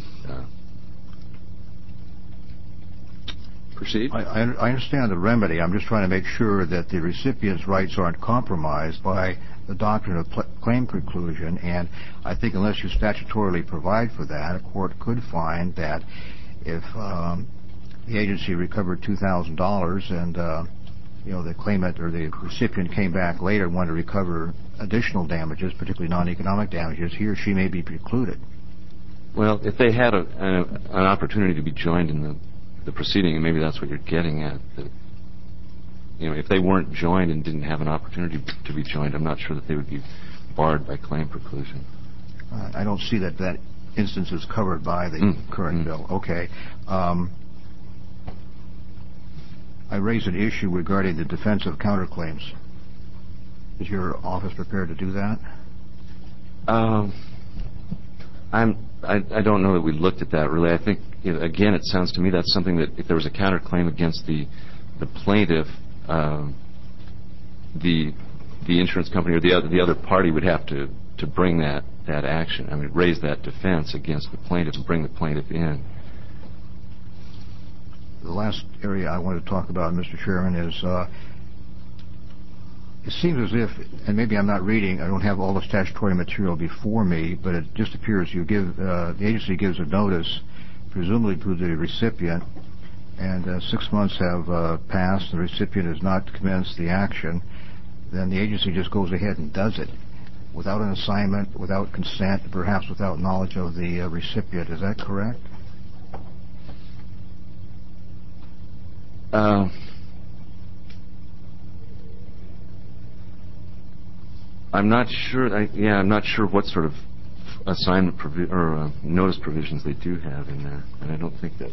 Proceed. I understand the remedy. I'm just trying to make sure that the recipient's rights aren't compromised by the doctrine of claim preclusion, and I think unless you statutorily provide for that, a court could find that if the agency recovered $2,000 and the claimant or the recipient came back later and wanted to recover additional damages, particularly non-economic damages, he or she may be precluded. Well, if they had an opportunity to be joined in the proceeding, and maybe that's what you're getting at, that if they weren't joined and didn't have an opportunity to be joined, I'm not sure that they would be barred by claim preclusion. I don't see that instance is covered by the current bill. Okay. I raised an issue regarding the defense of counterclaims. Is your office prepared to do that? I don't know that we looked at that, really. I think, again, it sounds to me that's something that if there was a counterclaim against the plaintiff, the insurance company or the other party would have to bring that action. I mean, raise that defense against the plaintiff and bring the plaintiff in. The last area I want to talk about, Mr. Chairman, is it seems as if, and maybe I'm not reading, I don't have all the statutory material before me, but it just appears the agency gives a notice, presumably to the recipient, and 6 months have passed, the recipient has not commenced the action, then the agency just goes ahead and does it without an assignment, without consent, perhaps without knowledge of the recipient. Is that correct? I'm not sure. I'm not sure what sort of assignment or notice provisions they do have in there, and I don't think that.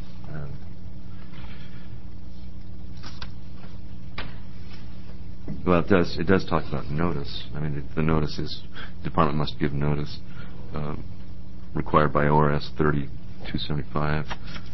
Well, it does talk about notice. I mean, the notice is the department must give notice required by ORS 30-275.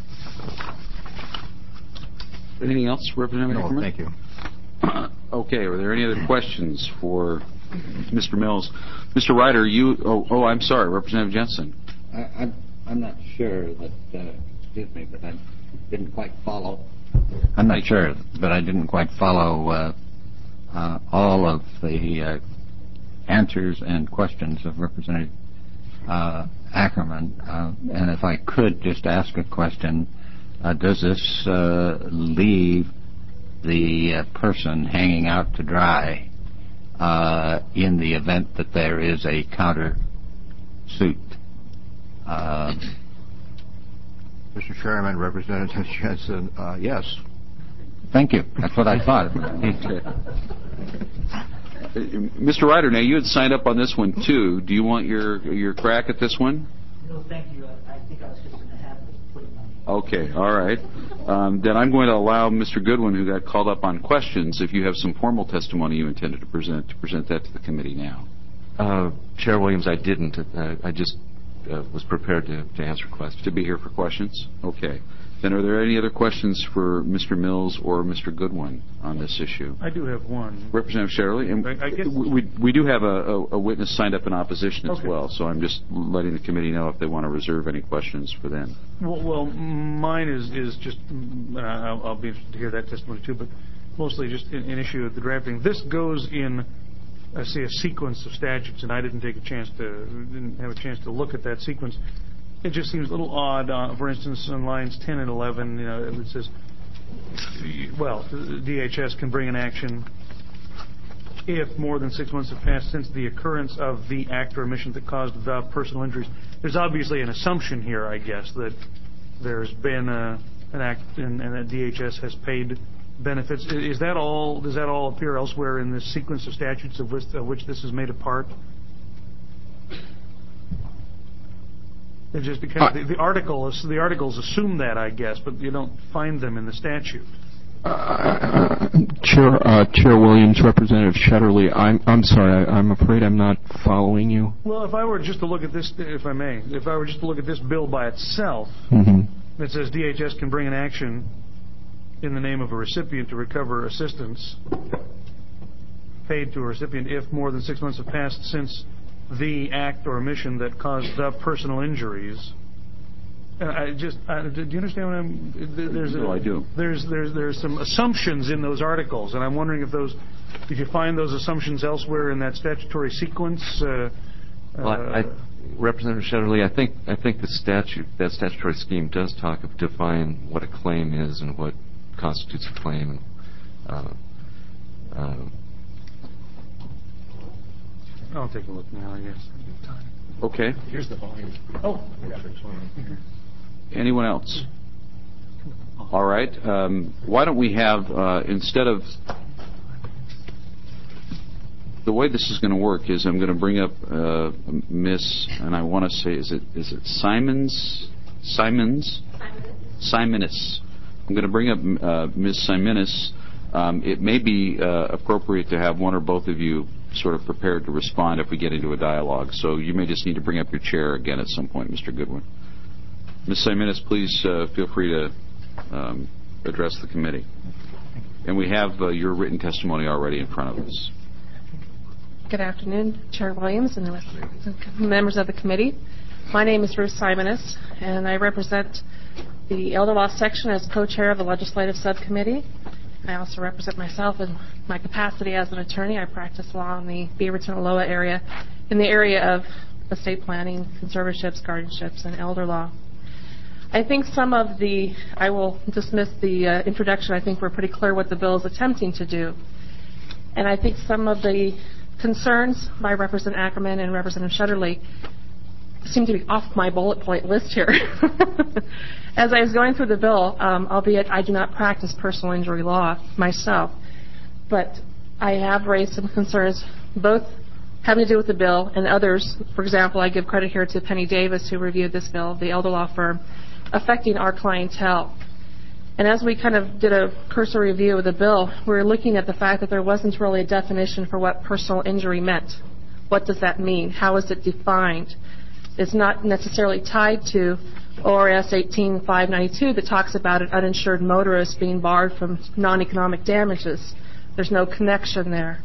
Anything else, Representative Ackerman? No, thank you. Okay, are there any other questions for Mr. Mills? Mr. Ryder, I'm sorry, Representative Jensen. I'm not sure that, excuse me, but I didn't quite follow. I'm not sure, but I didn't quite follow all of the answers and questions of Representative Ackerman. And if I could just ask a question, does this leave the person hanging out to dry in the event that there is a counter suit? Mr. Chairman, Representative Jensen, yes. Thank you. That's what I thought. Mr. Ryder, now you had signed up on this one too. Do you want your crack at this one? No, thank you. I think I was just in the habit of putting on Okay, all right. Then I'm going to allow Mr. Goodwin, who got called up on questions, if you have some formal testimony you intended to present that to the committee now. Chair Williams, I didn't. I just was prepared to answer questions. To be here for questions? Okay. Then are there any other questions for Mr. Mills or Mr. Goodwin on this issue? I do have one. Representative Shetterly, and I guess we do have a witness signed up in opposition as okay. well, so I'm just letting the committee know if they want to reserve any questions for them. Well, mine is just, I'll be interested to hear that testimony too, but mostly just an issue of the drafting. This goes in, I see, a sequence of statutes, and I didn't have a chance to look at that sequence. It just seems a little odd. For instance, on lines 10 and 11, it says, well, DHS can bring an action if more than 6 months have passed since the occurrence of the act or omission that caused the personal injuries. There's obviously an assumption here, I guess, that there's been an act and that DHS has paid benefits. Is that all? Does that all appear elsewhere in this sequence of statutes of which this is made a part? It's just because the articles assume that, I guess, but you don't find them in the statute. Chair Williams, Representative Shetterly, I'm sorry, I'm afraid I'm not following you. Well, if I were just to look at this, if I may, if I were just to look at this bill by itself, that says DHS can bring an action in the name of a recipient to recover assistance paid to a recipient if more than 6 months have passed since the act or omission that caused the personal injuries. Do you understand what I'm? I do. There's some assumptions in those articles, and I'm wondering if you find those assumptions elsewhere in that statutory sequence. Representative Shetterly, I think that statutory scheme does define what a claim is and what constitutes a claim. I'll take a look now, I guess. Okay. Here's the volume. Oh. Anyone else? All right. Why don't we have, instead of... The way this is going to work is I'm going to bring up Miss, and I want to say, is it Simonus? Simonus. I'm going to bring up Miss Simonus. It may be appropriate to have one or both of you sort of prepared to respond if we get into a dialogue. So you may just need to bring up your chair again at some point, Mr. Goodwin. Ms. Simonus, please feel free to address the committee. And we have your written testimony already in front of us. Good afternoon, Chair Williams and the rest of the members of the committee. My name is Ruth Simonus, and I represent the Elder Law Section as co-chair of the Legislative Subcommittee. I also represent myself in my capacity as an attorney. I practice law in the Beaverton-Aloha area in the area of estate planning, conservatorships, guardianships, and elder law. I think I will dismiss the introduction. I think we're pretty clear what the bill is attempting to do. And I think some of the concerns by Representative Ackerman and Representative Shetterly seem to be off my bullet point list here. As I was going through the bill, albeit I do not practice personal injury law myself, but I have raised some concerns, both having to do with the bill and others. For example, I give credit here to Penny Davis, who reviewed this bill, the elder law firm, affecting our clientele. And as we kind of did a cursory review of the bill, we were looking at the fact that there wasn't really a definition for what personal injury meant. What does that mean? How is it defined? It's not necessarily tied to ORS 18592 that talks about an uninsured motorist being barred from non-economic damages. There's no connection there.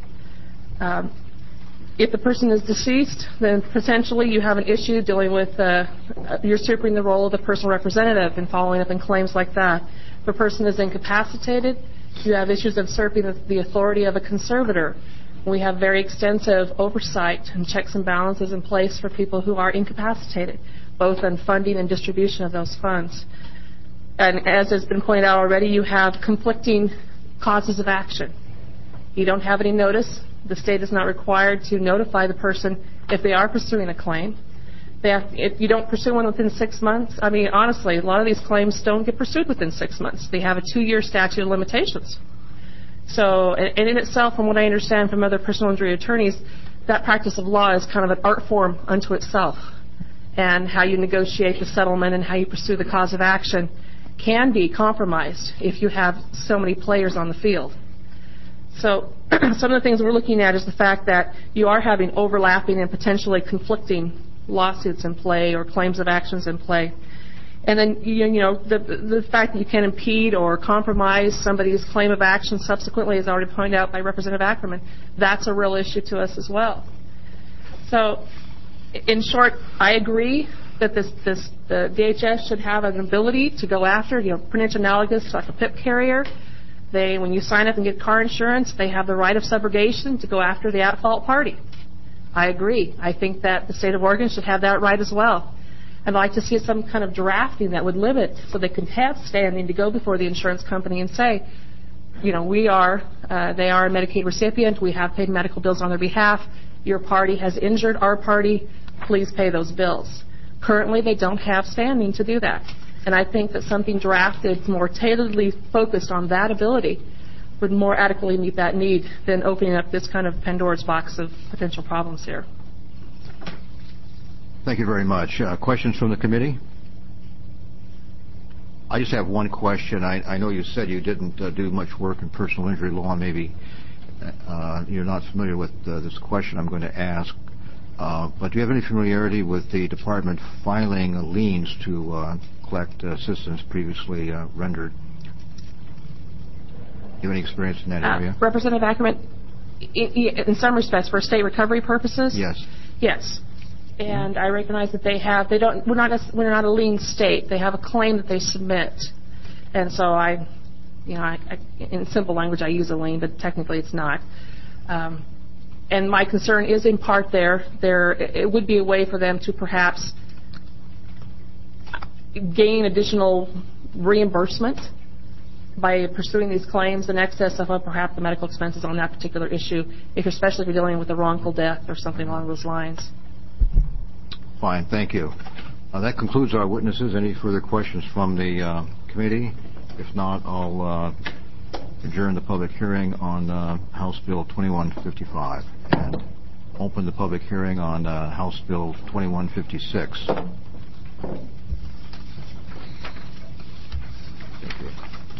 If the person is deceased, then potentially you have an issue dealing with usurping the role of the personal representative and following up in claims like that. If a person is incapacitated, you have issues of usurping the authority of a conservator. We have very extensive oversight and checks and balances in place for people who are incapacitated, both on funding and distribution of those funds. And as has been pointed out already, you have conflicting causes of action. You don't have any notice. The state is not required to notify the person if they are pursuing a claim. If you don't pursue one within 6 months, I mean, honestly, a lot of these claims don't get pursued within 6 months. They have a 2-year statute of limitations. So, and in itself, from what I understand from other personal injury attorneys, that practice of law is kind of an art form unto itself, and how you negotiate the settlement and how you pursue the cause of action can be compromised if you have so many players on the field. So some of the things we're looking at is the fact that you are having overlapping and potentially conflicting lawsuits in play or claims of actions in play. And then, the fact that you can impede or compromise somebody's claim of action subsequently, as already pointed out by Representative Ackerman, that's a real issue to us as well. So, in short, I agree that the DHS should have an ability to go after, pretty much analogous to like a PIP carrier. When you sign up and get car insurance, they have the right of subrogation to go after the at-fault party. I agree. I think that the state of Oregon should have that right as well. I'd like to see some kind of drafting that would limit so they can have standing to go before the insurance company and say, they are a Medicaid recipient. We have paid medical bills on their behalf. Your party has injured our party. Please pay those bills. Currently, they don't have standing to do that. And I think that something drafted more tailoredly focused on that ability would more adequately meet that need than opening up this kind of Pandora's box of potential problems here. Thank you very much. Questions from the committee? I just have one question. I know you said you didn't do much work in personal injury law. Maybe you're not familiar with this question I'm going to ask. But do you have any familiarity with the department filing liens to collect assistance previously rendered? Do you have any experience in that area? Representative Ackerman, in some respects, for state recovery purposes? Yes. Yes. And I recognize that we're not a lien state. They have a claim that they submit. And so in simple language, I use a lien, but technically it's not. And my concern is in part it would be a way for them to perhaps gain additional reimbursement by pursuing these claims in excess of perhaps the medical expenses on that particular issue, especially if you're dealing with a wrongful death or something along those lines. Fine, thank you. That concludes our witnesses. Any further questions from the committee? If not, I'll adjourn the public hearing on House Bill 2155 and open the public hearing on House Bill 2156. Thank you.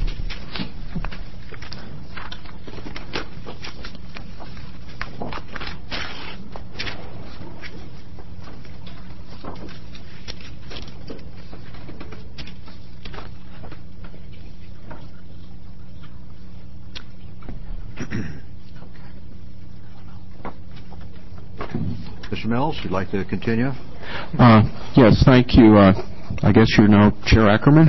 Mr. Mills, you'd like to continue? Yes, thank you. I guess you're now Chair Ackerman.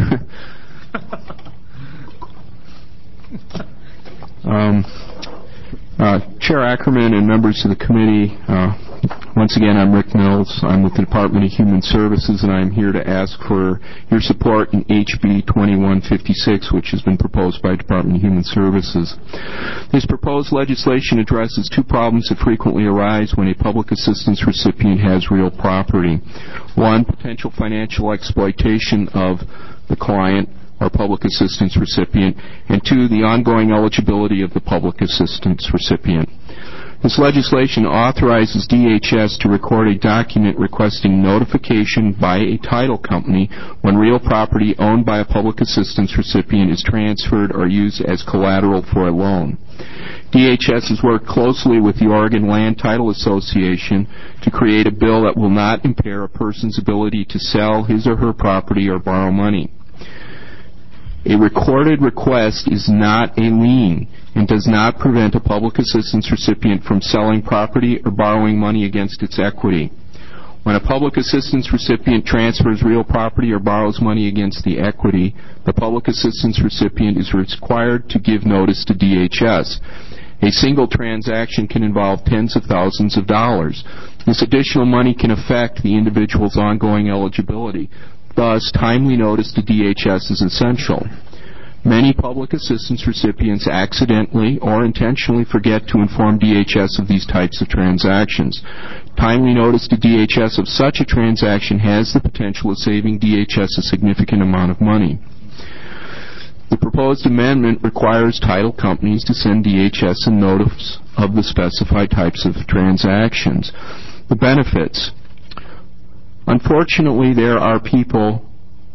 Chair Ackerman and members of the committee, once again, I'm Rick Mills. I'm with the Department of Human Services, and I'm here to ask for your support in HB 2156, which has been proposed by the Department of Human Services. This proposed legislation addresses two problems that frequently arise when a public assistance recipient has real property. One, potential financial exploitation of the client or public assistance recipient, and two, the ongoing eligibility of the public assistance recipient. This legislation authorizes DHS to record a document requesting notification by a title company when real property owned by a public assistance recipient is transferred or used as collateral for a loan. DHS has worked closely with the Oregon Land Title Association to create a bill that will not impair a person's ability to sell his or her property or borrow money. A recorded request is not a lien and does not prevent a public assistance recipient from selling property or borrowing money against its equity. When a public assistance recipient transfers real property or borrows money against the equity, the public assistance recipient is required to give notice to DHS. A single transaction can involve tens of thousands of dollars. This additional money can affect the individual's ongoing eligibility. Thus, timely notice to DHS is essential. Many public assistance recipients accidentally or intentionally forget to inform DHS of these types of transactions. Timely notice to DHS of such a transaction has the potential of saving DHS a significant amount of money. The proposed amendment requires title companies to send DHS a notice of the specified types of transactions. The benefits. Unfortunately, there are people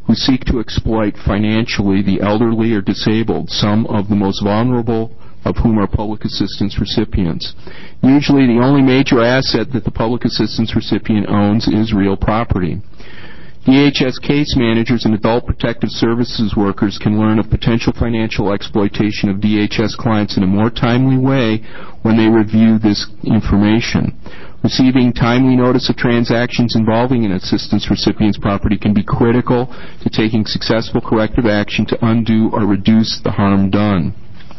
who seek to exploit financially the elderly or disabled, some of the most vulnerable of whom are public assistance recipients. Usually the only major asset that the public assistance recipient owns is real property. DHS case managers and adult protective services workers can learn of potential financial exploitation of DHS clients in a more timely way when they review this information. Receiving timely notice of transactions involving an assistance recipient's property can be critical to taking successful corrective action to undo or reduce the harm done.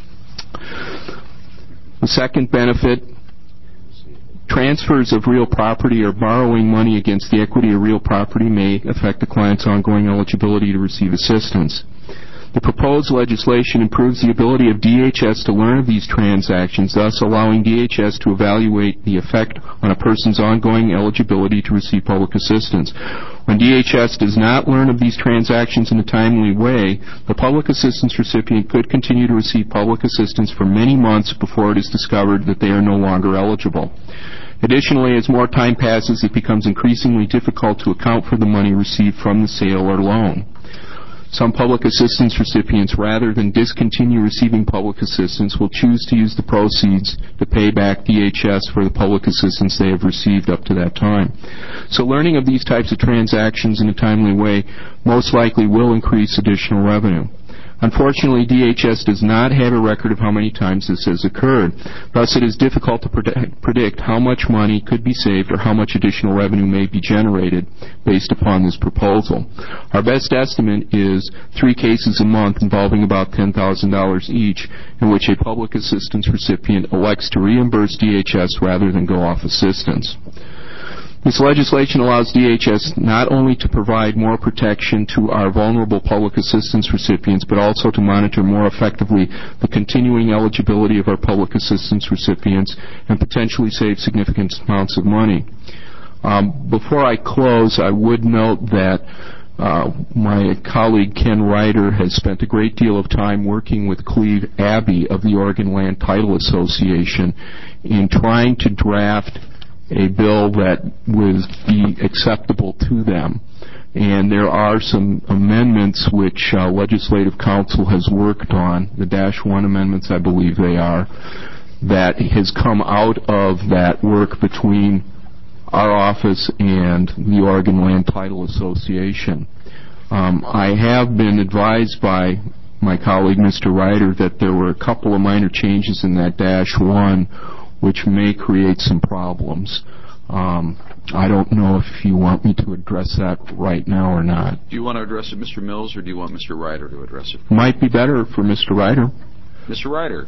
The second benefit, transfers of real property or borrowing money against the equity of real property may affect the client's ongoing eligibility to receive assistance. The proposed legislation improves the ability of DHS to learn of these transactions, thus allowing DHS to evaluate the effect on a person's ongoing eligibility to receive public assistance. When DHS does not learn of these transactions in a timely way, the public assistance recipient could continue to receive public assistance for many months before it is discovered that they are no longer eligible. Additionally, as more time passes, it becomes increasingly difficult to account for the money received from the sale or loan. Some public assistance recipients, rather than discontinue receiving public assistance, will choose to use the proceeds to pay back DHS for the public assistance they have received up to that time. So learning of these types of transactions in a timely way most likely will increase additional revenue. Unfortunately, DHS does not have a record of how many times this has occurred. Thus, it is difficult to predict how much money could be saved or how much additional revenue may be generated based upon this proposal. Our best estimate is 3 cases a month involving about $10,000 each, in which a public assistance recipient elects to reimburse DHS rather than go off assistance. This legislation allows DHS not only to provide more protection to our vulnerable public assistance recipients, but also to monitor more effectively the continuing eligibility of our public assistance recipients and potentially save significant amounts of money. Before I close, I would note that my colleague Ken Ryder has spent a great deal of time working with Cleve Abbey of the Oregon Land Title Association in trying to draft a bill that would be acceptable to them. And there are some amendments which Legislative Council has worked on, the -1 amendments I believe they are, that has come out of that work between our office and the Oregon Land Title Association. I have been advised by my colleague Mr. Ryder that there were a couple of minor changes in that -1 which may create some problems. I don't know if you want me to address that right now or not. Do you want to address it, Mr. Mills, or do you want Mr. Ryder to address it? Might be better for Mr. Ryder. Mr. Ryder.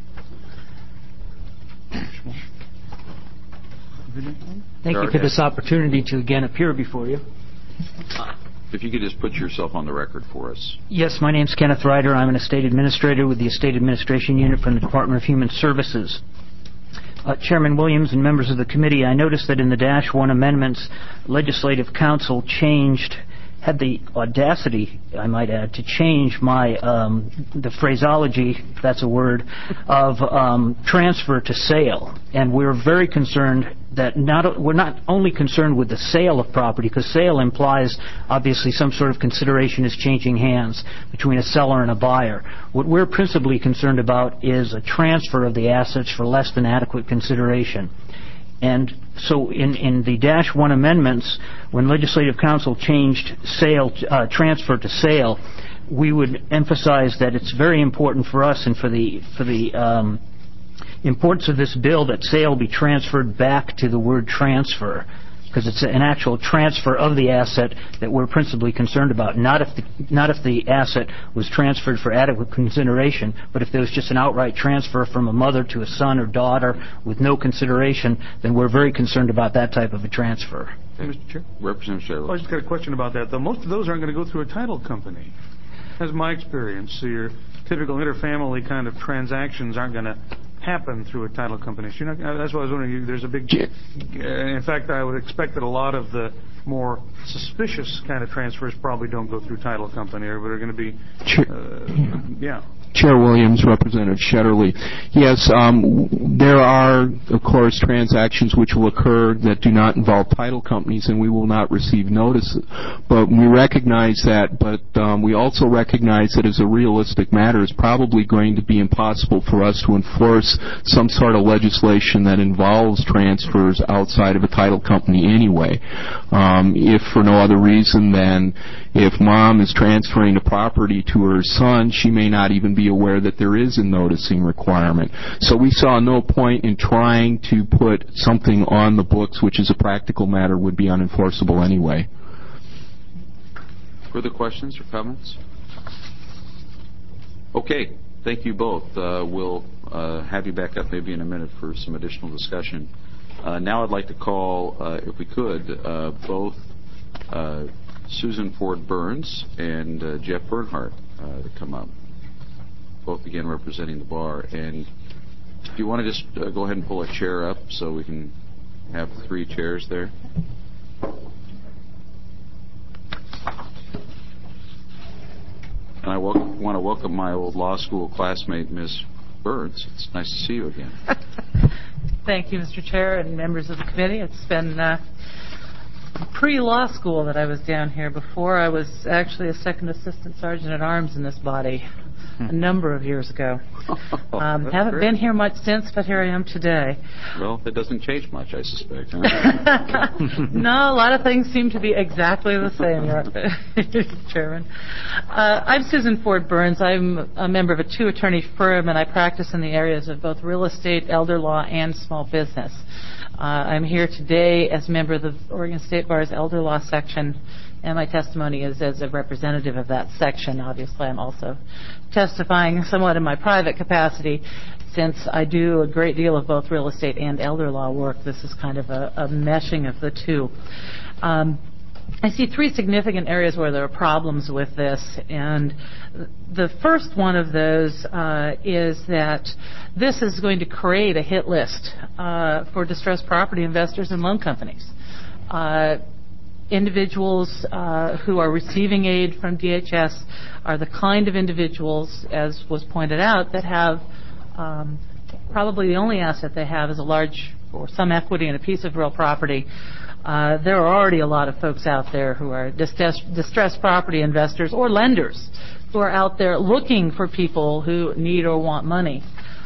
Thank you for this opportunity to again appear before you. If you could just put yourself on the record for us. Yes, my name's Kenneth Ryder. I'm an estate administrator with the Estate Administration Unit from the Department of Human Services. Chairman Williams and members of the committee, I noticed that in the -1 amendments, Legislative Council had the audacity, I might add, to change the phraseology, if that's a word, of transfer to sale. And we're very concerned that we're not only concerned with the sale of property, because sale implies obviously some sort of consideration is changing hands between a seller and a buyer. What we're principally concerned about is a transfer of the assets for less than adequate consideration. And so in the -1 amendments, when Legislative Council changed transfer to sale, we would emphasize that it's very important for us and for the importance of this bill that sale be transferred back to the word transfer, because it's an actual transfer of the asset that we're principally concerned about, not if the asset was transferred for adequate consideration, but if there was just an outright transfer from a mother to a son or daughter with no consideration, then we're very concerned about that type of a transfer. Hey, Mr. Chair? Representative Shayla. I just got a question about that, though. Most of those aren't going to go through a title company. That's my experience. So your typical interfamily kind of transactions aren't going to happen through a title company. So that's why I was wondering, there's a big... in fact, I would expect that a lot of the more suspicious kind of transfers probably don't go through title company, but are going to be... Sure. Yeah. Chair Williams, Representative Shetterly. Yes, there are, of course, transactions which will occur that do not involve title companies, and we will not receive notice. But we recognize that, but we also recognize that as a realistic matter, it's probably going to be impossible for us to enforce some sort of legislation that involves transfers outside of a title company anyway. If for no other reason than if mom is transferring the property to her son, she may not even be aware that there is a noticing requirement. So we saw no point in trying to put something on the books which as a practical matter would be unenforceable anyway. Further questions or comments? Okay. Thank you both. We'll have you back up maybe in a minute for some additional discussion. Now I'd like to call, if we could, both Susan Ford Burns and Jeff Bernhardt to come up. Both again representing the bar. And if you want to just go ahead and pull a chair up so we can have 3 chairs there. And I want to welcome my old law school classmate, Ms. Burns. It's nice to see you again. Thank you, Mr. Chair and members of the committee. It's been pre-law school that I was down here. Before, I was actually a second assistant sergeant at arms in this body a number of years ago. Haven't been here much since, but here I am today. Well, it doesn't change much, I suspect. Huh? No, a lot of things seem to be exactly the same, Chairman. I'm Susan Ford Burns. I'm a member of a 2-attorney firm, and I practice in the areas of both real estate, elder law, and small business. I'm here today as a member of the Oregon State Bar's Elder Law section, and my testimony is as a representative of that section. Obviously, I'm also testifying somewhat in my private capacity, since I do a great deal of both real estate and elder law work. This is kind of a meshing of the two. I see 3 significant areas where there are problems with this, and the first one of those is that this is going to create a hit list for distressed property investors and loan companies. Individuals who are receiving aid from DHS are the kind of individuals, as was pointed out, that have probably the only asset they have is a large or some equity in a piece of real property. There are already a lot of folks out there who are distressed property investors or lenders who are out there looking for people who need or want money.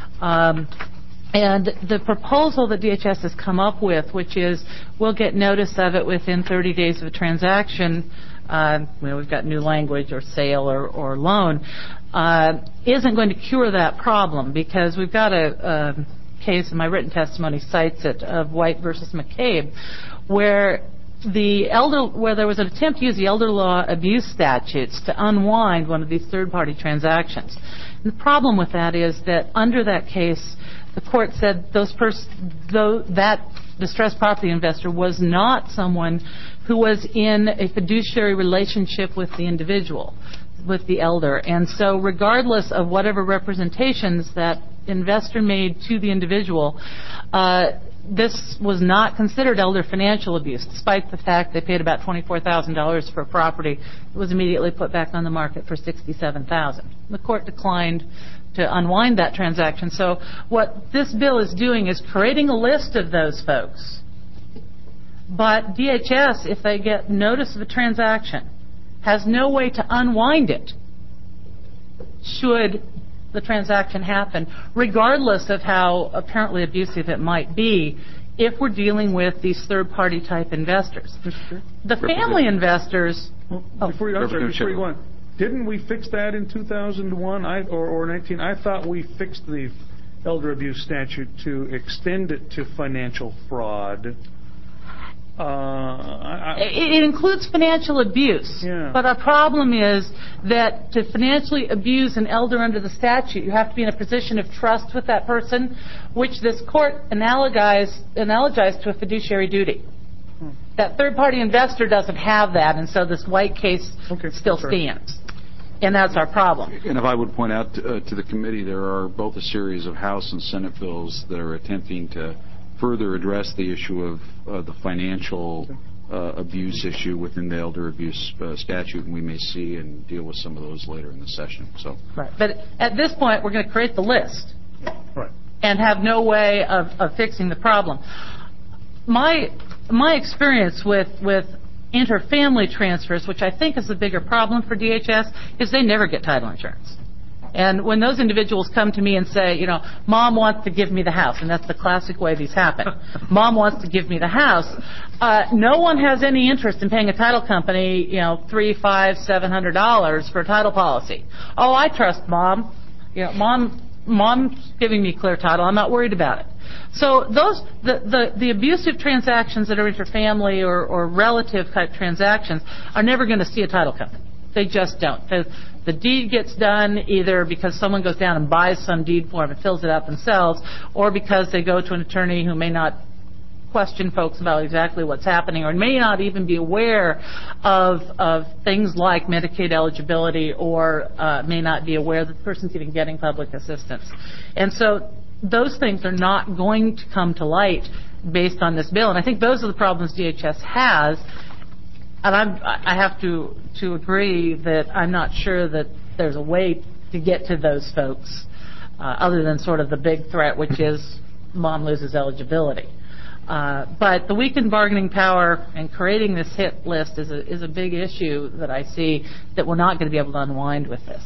And the proposal that DHS has come up with, which is we'll get notice of it within 30 days of a transaction, we've got new language, or sale or loan, isn't going to cure that problem, because we've got a case, and my written testimony cites it, of White versus McCabe, where there was an attempt to use the elder law abuse statutes to unwind one of these third-party transactions. And the problem with that is that under that case, the court said that distressed property investor was not someone who was in a fiduciary relationship with the individual, with the elder. And so regardless of whatever representations that investor made to the individual, this was not considered elder financial abuse, despite the fact they paid about $24,000 for a property that was immediately put back on the market for $67,000. The court declined to unwind that transaction. So what this bill is doing is creating a list of those folks. But DHS, if they get notice of a transaction, has no way to unwind it should the transaction happen, regardless of how apparently abusive it might be, if we're dealing with these third-party type investors. The family investors... Before you go on, didn't we fix that in 2001 or 19? I thought we fixed the elder abuse statute to extend it to financial fraud. It includes financial abuse, but our problem is that to financially abuse an elder under the statute, you have to be in a position of trust with that person, which this court analogized to a fiduciary duty. That third-party investor doesn't have that, and so this White case still stands. And that's our problem. And if I would point out to the committee, there are both a series of House and Senate bills that are attempting to further address the issue of the financial abuse issue within the elder abuse statute, and we may see and deal with some of those later in the session. So, right. But at this point, we're going to create the list, right, and have no way of fixing the problem. My experience with interfamily transfers, which I think is the bigger problem for DHS, is they never get title insurance. And when those individuals come to me and say, you know, Mom wants to give me the house, and that's the classic way these happen. Mom wants to give me the house. No one has any interest in paying a title company, you know, $300, $500, $700 for a title policy. Oh, I trust Mom. You know, Mom's giving me clear title. I'm not worried about it. So the abusive transactions that are interfamily or relative type transactions are never going to see a title company. They just don't. The deed gets done either because someone goes down and buys some deed form and fills it out themselves, or because they go to an attorney who may not question folks about exactly what's happening, or may not even be aware of things like Medicaid eligibility, or may not be aware that the person's even getting public assistance. And so those things are not going to come to light based on this bill. And I think those are the problems DHS has. And I have to agree that I'm not sure that there's a way to get to those folks other than sort of the big threat, which is Mom loses eligibility. But the weakened bargaining power and creating this hit list is a big issue that I see that we're not going to be able to unwind with this.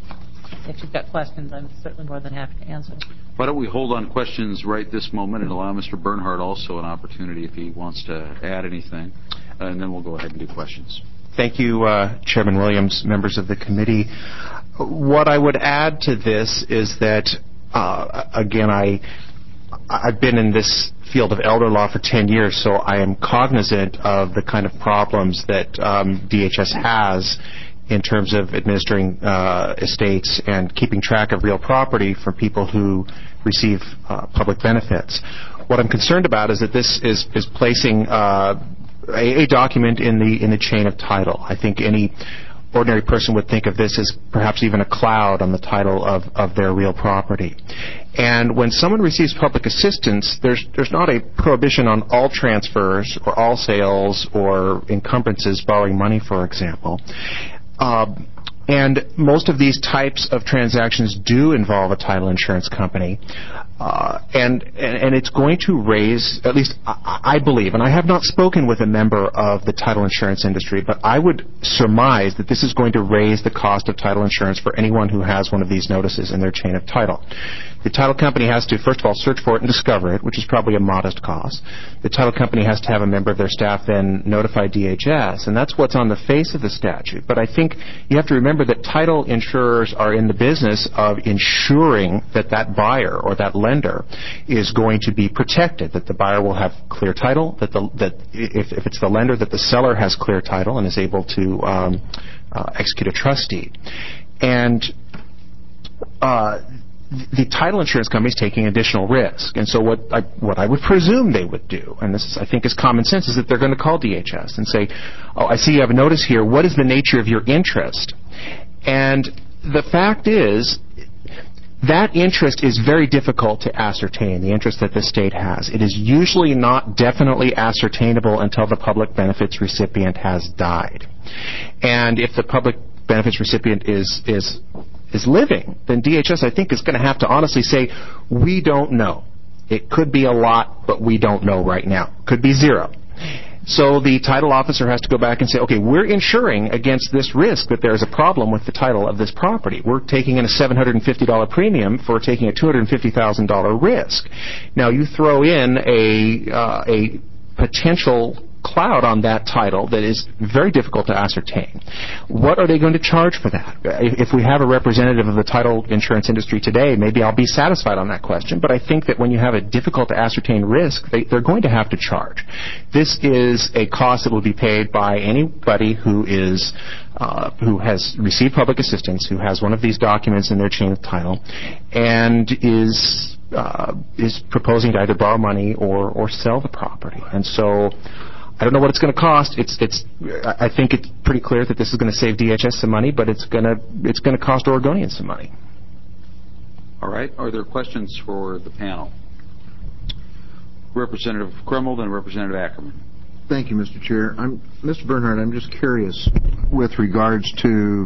If you've got questions, I'm certainly more than happy to answer. Why don't we hold on questions right this moment and allow Mr. Bernhardt also an opportunity if he wants to add anything, and then we'll go ahead and do questions. Thank you, Chairman Williams, members of the committee. What I would add to this is that, again, I've been in this field of elder law for 10 years, so I am cognizant of the kind of problems that DHS has in terms of administering estates and keeping track of real property for people who receive public benefits. What I'm concerned about is that this is placing a document in the chain of title. I think any ordinary person would think of this as perhaps even a cloud on the title of their real property. And when someone receives public assistance, there's not a prohibition on all transfers or all sales or encumbrances, borrowing money, for example. And most of these types of transactions do involve a title insurance company. And it's going to raise, at least I believe, and I have not spoken with a member of the title insurance industry, but I would surmise that this is going to raise the cost of title insurance for anyone who has one of these notices in their chain of title. The title company has to, first of all, search for it and discover it, which is probably a modest cost. The title company has to have a member of their staff then notify DHS, and that's what's on the face of the statute. But I think you have to remember that title insurers are in the business of ensuring that that buyer or that lender is going to be protected, that the buyer will have clear title, that if it's the lender, that the seller has clear title and is able to execute a trust deed. And the title insurance company is taking additional risk. And so what I would presume they would do, and this I think is common sense, is that they're going to call DHS and say, oh, I see you have a notice here. What is the nature of your interest? And the fact is, that interest is very difficult to ascertain, the interest that the state has. It is usually not definitely ascertainable until the public benefits recipient has died. And if the public benefits recipient is living, then DHS, I think, is going to have to honestly say, we don't know. It could be a lot, but we don't know right now. Could be zero. So the title officer has to go back and say, okay, we're insuring against this risk that there's a problem with the title of this property. We're taking in a $750 premium for taking a $250,000 risk. Now, you throw in a potential cloud on that title that is very difficult to ascertain. What are they going to charge for that? If we have a representative of the title insurance industry today, maybe I'll be satisfied on that question, but I think that when you have a difficult to ascertain risk, they're going to have to charge. This is a cost that will be paid by anybody who has received public assistance, who has one of these documents in their chain of title, and is proposing to either borrow money or sell the property. And so I don't know what it's going to cost. I think it's pretty clear that this is going to save DHS some money, but it's going to cost Oregonians some money. All right. Are there questions for the panel? Representative Kremel, then Representative Ackerman. Thank you, Mr. Chair. Mr. Bernhardt, I'm just curious with regards to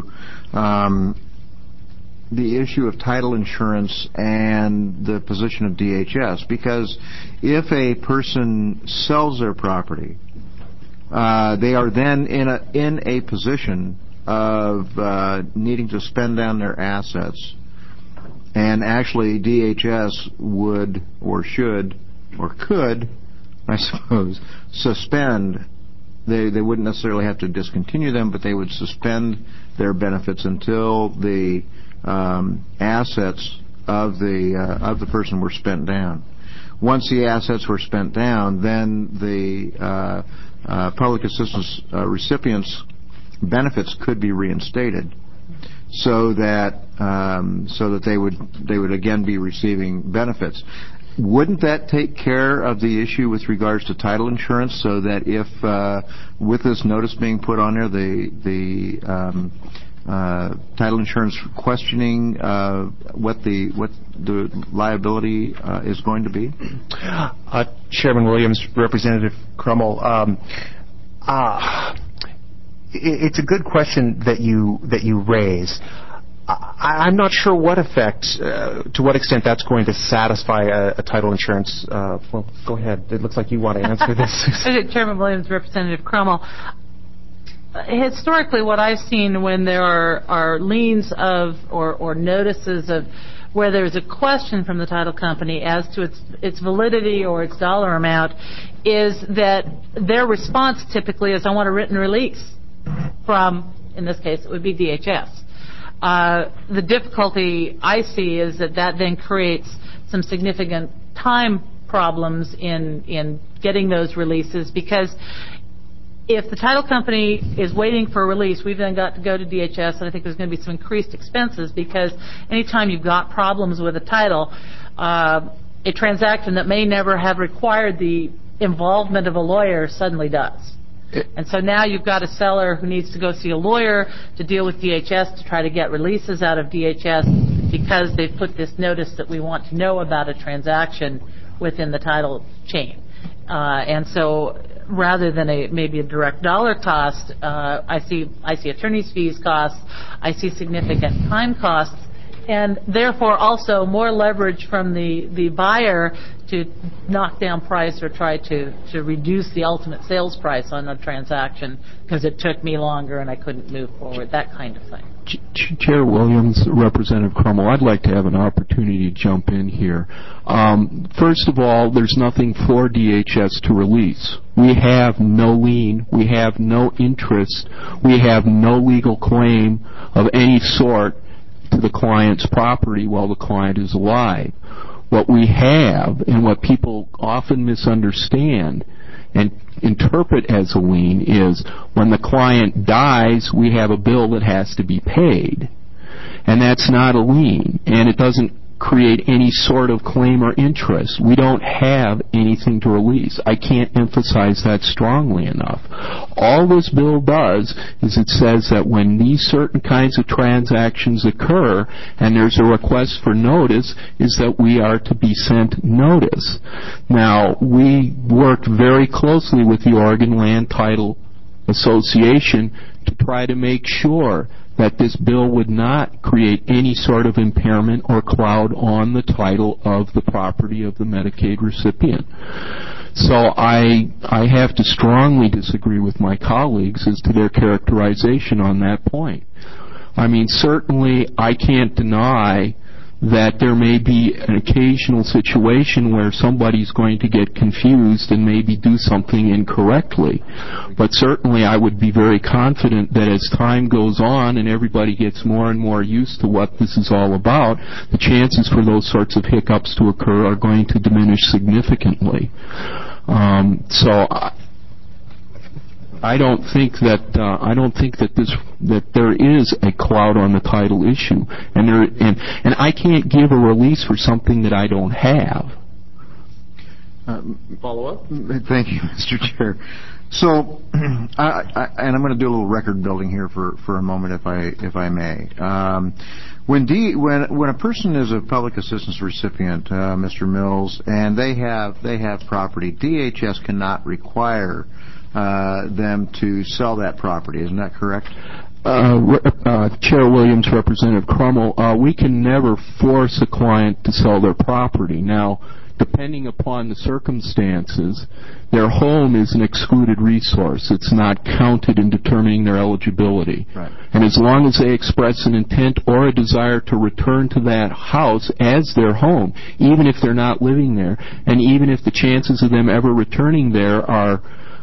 the issue of title insurance and the position of DHS, because if a person sells their property, they are then in a position of needing to spend down their assets, and actually DHS would or should or could, I suppose, suspend. They wouldn't necessarily have to discontinue them, but they would suspend their benefits until the assets of the person were spent down. Once the assets were spent down, then the public assistance recipients' benefits could be reinstated, so that they would again be receiving benefits. Wouldn't that take care of the issue with regards to title insurance, so that if with this notice being put on there, the title insurance questioning what the liability is going to be? Chairman Williams, Representative Crummell, it's a good question that you raise. I'm not sure to what extent that's going to satisfy a title insurance. Well, go ahead. It looks like you want to answer this. Chairman Williams, Representative Crummell. Historically, what I've seen when there are liens of or notices of where there's a question from the title company as to its validity or its dollar amount, is that their response typically is, I want a written release from, in this case, it would be DHS. The difficulty I see is that then creates some significant time problems in getting those releases, because if the title company is waiting for a release, we've then got to go to DHS, and I think there's going to be some increased expenses, because anytime you've got problems with a title, a transaction that may never have required the involvement of a lawyer suddenly does. And so now you've got a seller who needs to go see a lawyer to deal with DHS to try to get releases out of DHS because they've put this notice that we want to know about a transaction within the title chain. And so rather than maybe a direct dollar cost, I see attorney's fees costs, I see significant time costs, and therefore also more leverage from the buyer to knock down price or try to reduce the ultimate sales price on a transaction because it took me longer and I couldn't move forward, that kind of thing. Chair Williams, Representative Crummell, I'd like to have an opportunity to jump in here. First of all, there's nothing for DHS to release. We have no lien. We have no interest. We have no legal claim of any sort to the client's property while the client is alive. What we have, and what people often misunderstand and interpret as a lien, is when the client dies, we have a bill that has to be paid. And that's not a lien, and it doesn't create any sort of claim or interest. We don't have anything to release. I can't emphasize that strongly enough. All this bill does is it says that when these certain kinds of transactions occur and there's a request for notice, is that we are to be sent notice. Now, we worked very closely with the Oregon Land Title Association to try to make sure that this bill would not create any sort of impairment or cloud on the title of the property of the Medicaid recipient. So I have to strongly disagree with my colleagues as to their characterization on that point. I mean, certainly I can't deny that there may be an occasional situation where somebody's going to get confused and maybe do something incorrectly. But certainly I would be very confident that as time goes on and everybody gets more and more used to what this is all about, the chances for those sorts of hiccups to occur are going to diminish significantly. So I don't think that there is a cloud on the title issue, and I can't give a release for something that I don't have. Follow up? Thank you, Mr. Chair. So, and I'm going to do a little record building here for a moment, if I may. When a person is a public assistance recipient, Mr. Mills, and they have property, DHS cannot require them to sell that property. Isn't that correct? Chair Williams, Representative Crummell, we can never force a client to sell their property. Now, depending upon the circumstances, their home is an excluded resource. It's not counted in determining their eligibility. Right. And as long as they express an intent or a desire to return to that house as their home, even if they're not living there, and even if the chances of them ever returning there are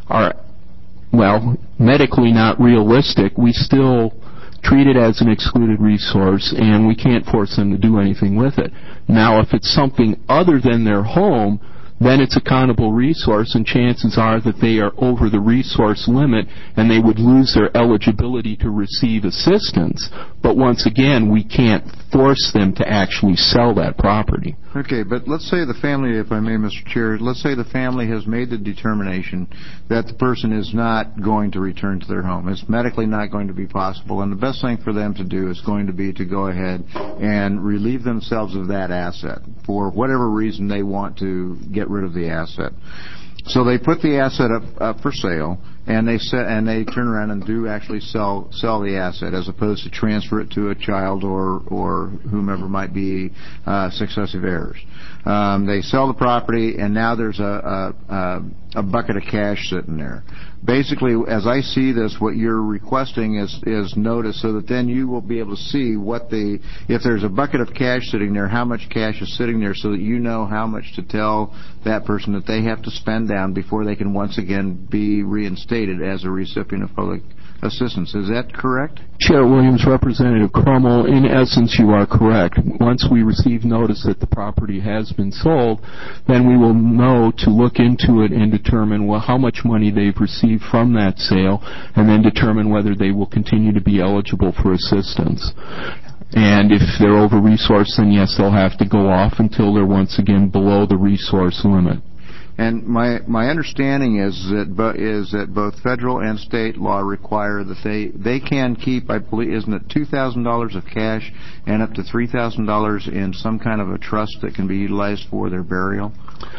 medically not realistic, we still treat it as an excluded resource, and we can't force them to do anything with it. Now, if it's something other than their home, then it's a countable resource, and chances are that they are over the resource limit, and they would lose their eligibility to receive assistance. But once again, we can't force them to actually sell that property. Okay, but let's say the family, if I may, Mr. Chair, let's say the family has made the determination that the person is not going to return to their home. It's medically not going to be possible, and the best thing for them to do is going to be to go ahead and relieve themselves of that asset for whatever reason they want to get rid of the asset. So they put the asset up for sale, and they turn around and do actually sell the asset as opposed to transfer it to a child or whomever might be successive heirs. They sell the property, and now there's a bucket of cash sitting there. Basically, as I see this, what you're requesting is notice so that then you will be able to see if there's a bucket of cash sitting there, how much cash is sitting there, so that you know how much to tell that person that they have to spend down before they can once again be reinstated as a recipient of public assistance. Is that correct? Chair Williams, Representative Crummell, in essence, you are correct. Once we receive notice that the property has been sold, then we will know to look into it and determine how much money they've received from that sale, and then determine whether they will continue to be eligible for assistance. And if they're over-resourced, then yes, they'll have to go off until they're once again below the resource limit. And my understanding is that both federal and state law require that they can keep, I believe, isn't it $2,000 of cash and up to $3,000 in some kind of a trust that can be utilized for their burial?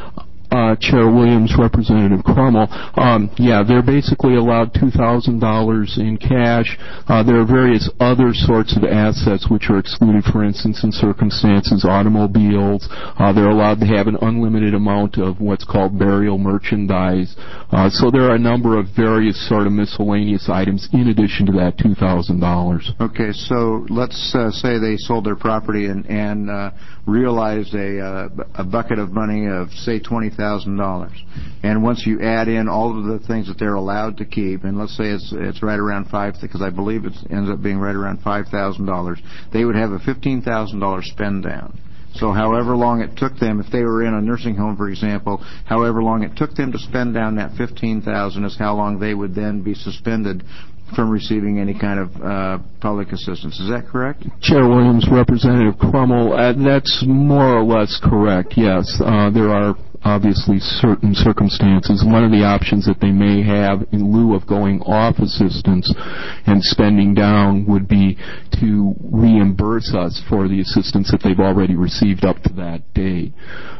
Chair Williams, Representative Crummell, they're basically allowed $2,000 in cash. There are various other sorts of assets which are excluded, for instance, in circumstances, automobiles. They're allowed to have an unlimited amount of what's called burial merchandise. So there are a number of various sort of miscellaneous items in addition to that $2,000. Okay, so let's say they sold their property and realized a bucket of money of, say, $20,000. And once you add in all of the things that they're allowed to keep, and let's say it's right around because I believe it ends up being right around $5,000, they would have a $15,000 spend down. So however long it took them, if they were in a nursing home, for example, however long it took them to spend down that $15,000 is how long they would then be suspended from receiving any kind of public assistance. Is that correct? Chair Williams, Representative Crummell, that's more or less correct, yes. There are obviously certain circumstances. One of the options that they may have in lieu of going off assistance and spending down would be to reimburse us for the assistance that they've already received up to that date.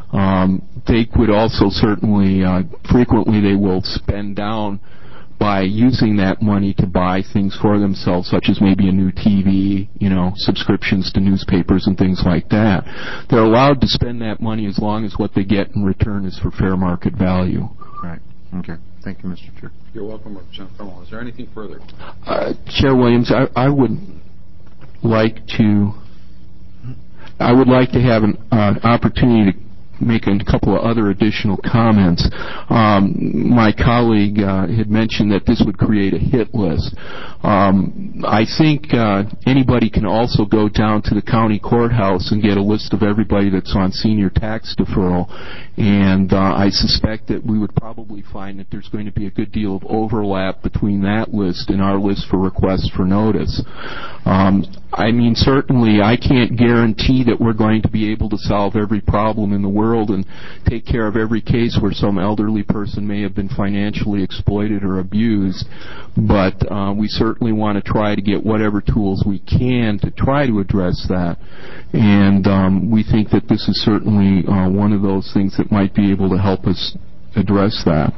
They could also certainly, frequently they will spend down by using that money to buy things for themselves, such as maybe a new TV, subscriptions to newspapers and things like that. They're allowed to spend that money as long as what they get in return is for fair market value. Right. Okay. Thank you, Mr. Chair. You're welcome, Representative Crummell. Is there anything further? Chair Williams, I would like to have an opportunity to make a couple of other additional comments. My colleague had mentioned that this would create a hit list. I think anybody can also go down to the county courthouse and get a list of everybody that's on senior tax deferral, and I suspect that we would probably find that there's going to be a good deal of overlap between that list and our list for requests for notice. Certainly I can't guarantee that we're going to be able to solve every problem in the world world and take care of every case where some elderly person may have been financially exploited or abused, but we certainly want to try to get whatever tools we can to try to address that. And we think that this is certainly one of those things that might be able to help us address that.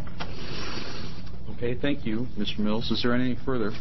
Okay, thank you, Mr. Mills. Is there anything further?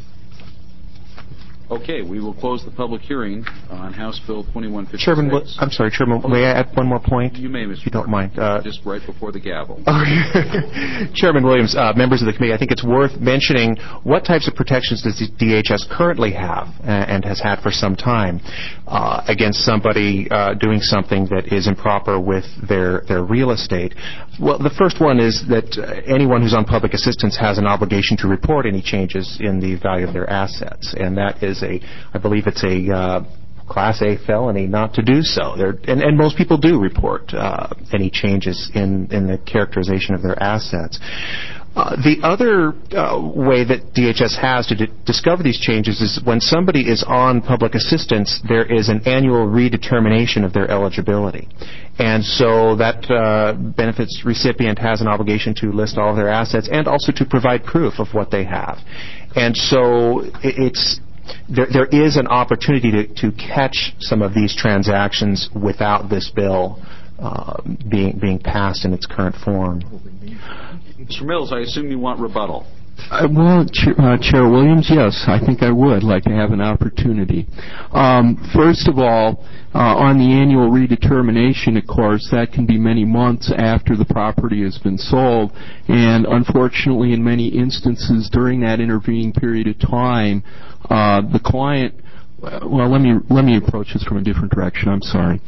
Okay, we will close the public hearing on House Bill 2156. Chairman, may I add one more point? You may, Mr. If you don't mind. Just right before the gavel. Chairman Williams, members of the committee, I think it's worth mentioning what types of protections does the DHS currently have and has had for some time against somebody doing something that is improper with their real estate. Well, the first one is that anyone who's on public assistance has an obligation to report any changes in the value of their assets, and that is I believe it's a Class A felony not to do so. And most people do report any changes in the characterization of their assets. The other way that DHS has to discover these changes is when somebody is on public assistance, there is an annual redetermination of their eligibility. And so that benefits recipient has an obligation to list all of their assets and also to provide proof of what they have. And so there is an opportunity to catch some of these transactions without this bill being passed in its current form. Mr. Mills, I assume you want rebuttal. Well, Chair Williams, yes, I think I would like to have an opportunity. First of all, on the annual redetermination, of course, that can be many months after the property has been sold, and unfortunately, in many instances during that intervening period of time, the client. Well, let me approach this from a different direction. I'm sorry.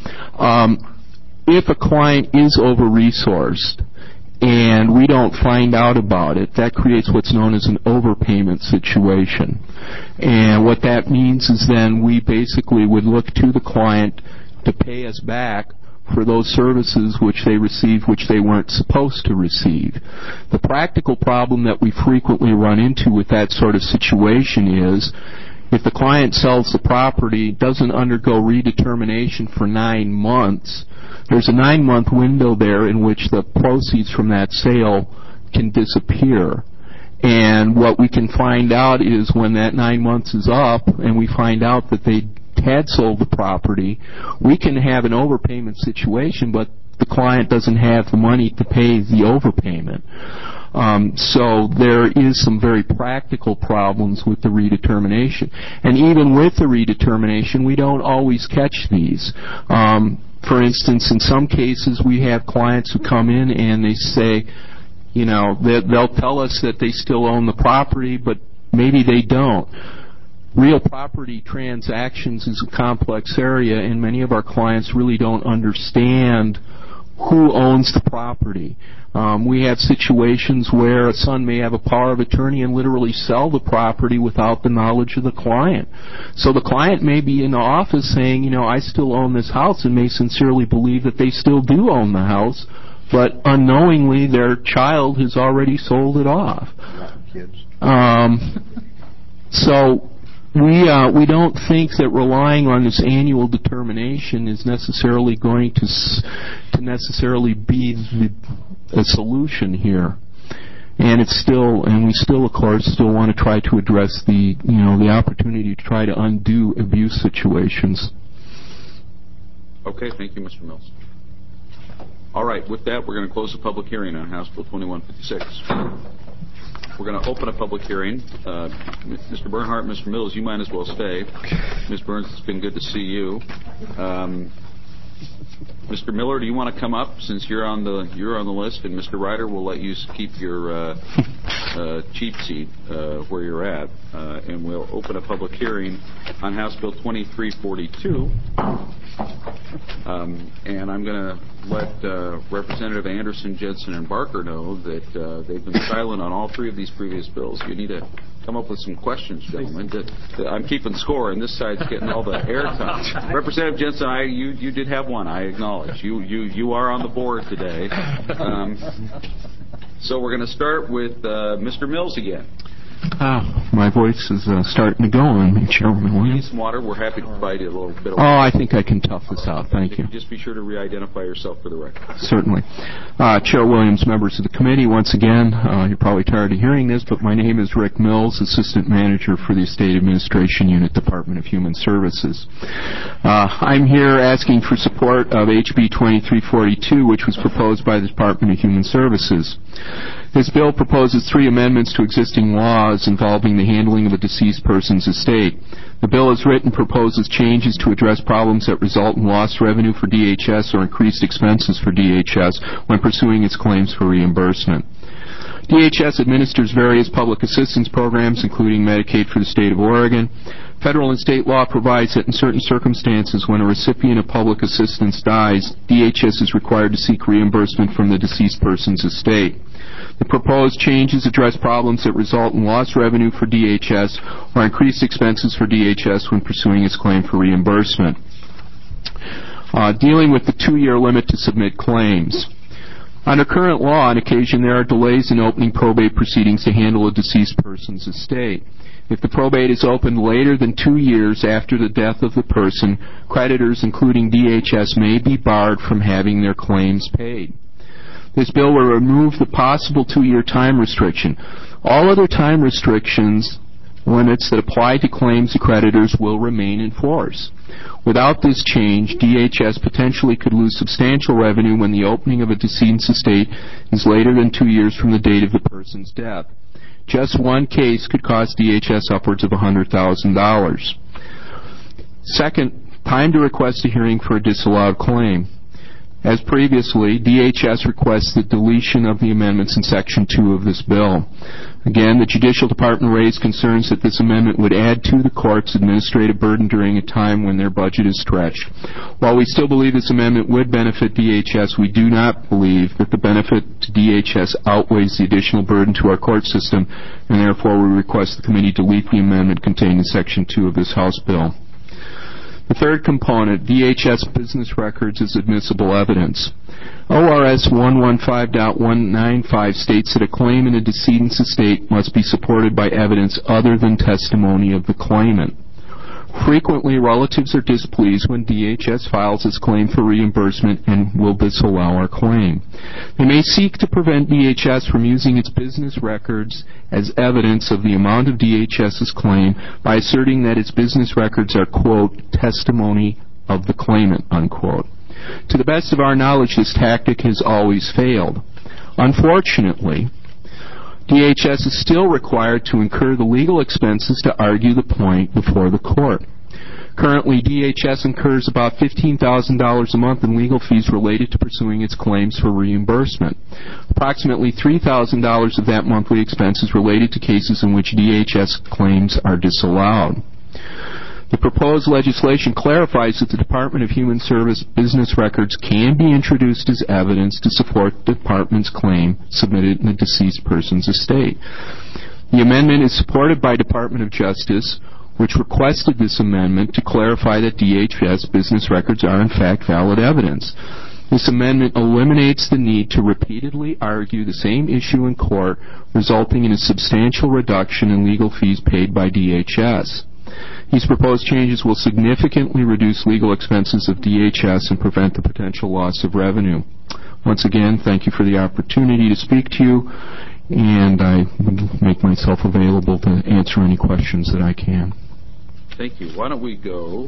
If a client is over-resourced and we don't find out about it, that creates what's known as an overpayment situation. And what that means is then we basically would look to the client to pay us back for those services which they received which they weren't supposed to receive. The practical problem that we frequently run into with that sort of situation is if the client sells the property, doesn't undergo redetermination for 9 months, there's a 9-month window there in which the proceeds from that sale can disappear. And what we can find out is when that 9 months is up and we find out that they had sold the property, we can have an overpayment situation, but the client doesn't have the money to pay the overpayment. So there is some very practical problems with the redetermination. And even with the redetermination, we don't always catch these. For instance, in some cases, we have clients who come in and they say, you know, they'll tell us that they still own the property, but maybe they don't. Real property transactions is a complex area, and many of our clients really don't understand who owns the property. We have situations where a son may have a power of attorney and literally sell the property without the knowledge of the client. So the client may be in the office saying, you know, I still own this house, and may sincerely believe that they still do own the house, but unknowingly their child has already sold it off. So we don't think that relying on this annual determination is necessarily going to necessarily be a solution here. And we still, of course, still want to try to address the opportunity to try to undo abuse situations. Okay, thank you, Mr. Mills. All right, with that, we're going to close the public hearing on House Bill 2156. We're going to open a public hearing. Mr. Bernhardt, Mr. Mills, you might as well stay. Ms. Burns, it's been good to see you. Mr. Miller, do you want to come up since you're on the list? And Mr. Ryder, we'll let you keep your cheap seat where you're at, and we'll open a public hearing on House Bill 2342. And I'm going to let Representative Anderson, Jensen, and Barker know that they've been silent on all three of these previous bills. You need to come up with some questions, gentlemen. I'm keeping score, and this side's getting all the airtime. Representative Jensen, you did have one. I acknowledge. You are on the board today. So we're going to start with Mr. Mills again. My voice is starting to go on me, Chairman Need Williams. some water? We're happy to provide you a little bit of Oh, I think I can tough this out. Thank you. Just be sure to re-identify yourself for the record. Certainly. Chair Williams, members of the committee, once again, you're probably tired of hearing this, but my name is Rick Mills, Assistant Manager for the Estate Administration Unit, Department of Human Services. I'm here asking for support of HB 2342, which was proposed by the Department of Human Services. This bill proposes 3 amendments to existing laws involving the handling of a deceased person's estate. The bill as written proposes changes to address problems that result in lost revenue for DHS or increased expenses for DHS when pursuing its claims for reimbursement. DHS administers various public assistance programs, including Medicaid for the state of Oregon. Federal and state law provides that in certain circumstances, when a recipient of public assistance dies, DHS is required to seek reimbursement from the deceased person's estate. The proposed changes address problems that result in lost revenue for DHS or increased expenses for DHS when pursuing its claim for reimbursement. Dealing with the 2-year limit to submit claims. Under current law, on occasion there are delays in opening probate proceedings to handle a deceased person's estate. If the probate is opened later than 2 years after the death of the person, creditors, including DHS, may be barred from having their claims paid. This bill will remove the possible 2-year time restriction. All other time restrictions, limits that apply to claims of creditors will remain in force. Without this change, DHS potentially could lose substantial revenue when the opening of a decedent's estate is later than 2 years from the date of the person's death. Just one case could cost DHS upwards of $100,000. Second, time to request a hearing for a disallowed claim. As previously, DHS requests the deletion of the amendments in Section 2 of this bill. Again, the Judicial Department raised concerns that this amendment would add to the court's administrative burden during a time when their budget is stretched. While we still believe this amendment would benefit DHS, we do not believe that the benefit to DHS outweighs the additional burden to our court system, and therefore we request the committee delete the amendment contained in Section 2 of this House bill. The third component, DHS business records as admissible evidence. ORS 115.195 states that a claim in a decedent's estate must be supported by evidence other than testimony of the claimant. Frequently, relatives are displeased when DHS files its claim for reimbursement and will disallow our claim. They may seek to prevent DHS from using its business records as evidence of the amount of DHS's claim by asserting that its business records are, quote, testimony of the claimant, unquote. To the best of our knowledge, this tactic has always failed. Unfortunately, DHS is still required to incur the legal expenses to argue the point before the court. Currently, DHS incurs about $15,000 a month in legal fees related to pursuing its claims for reimbursement. Approximately $3,000 of that monthly expense is related to cases in which DHS claims are disallowed. The proposed legislation clarifies that the Department of Human Service business records can be introduced as evidence to support the Department's claim submitted in the deceased person's estate. The amendment is supported by Department of Justice, which requested this amendment to clarify that DHS business records are in fact valid evidence. This amendment eliminates the need to repeatedly argue the same issue in court, resulting in a substantial reduction in legal fees paid by DHS. These proposed changes will significantly reduce legal expenses of DHS and prevent the potential loss of revenue. Once again, thank you for the opportunity to speak to you, and I make myself available to answer any questions that I can. Thank you. Why don't we go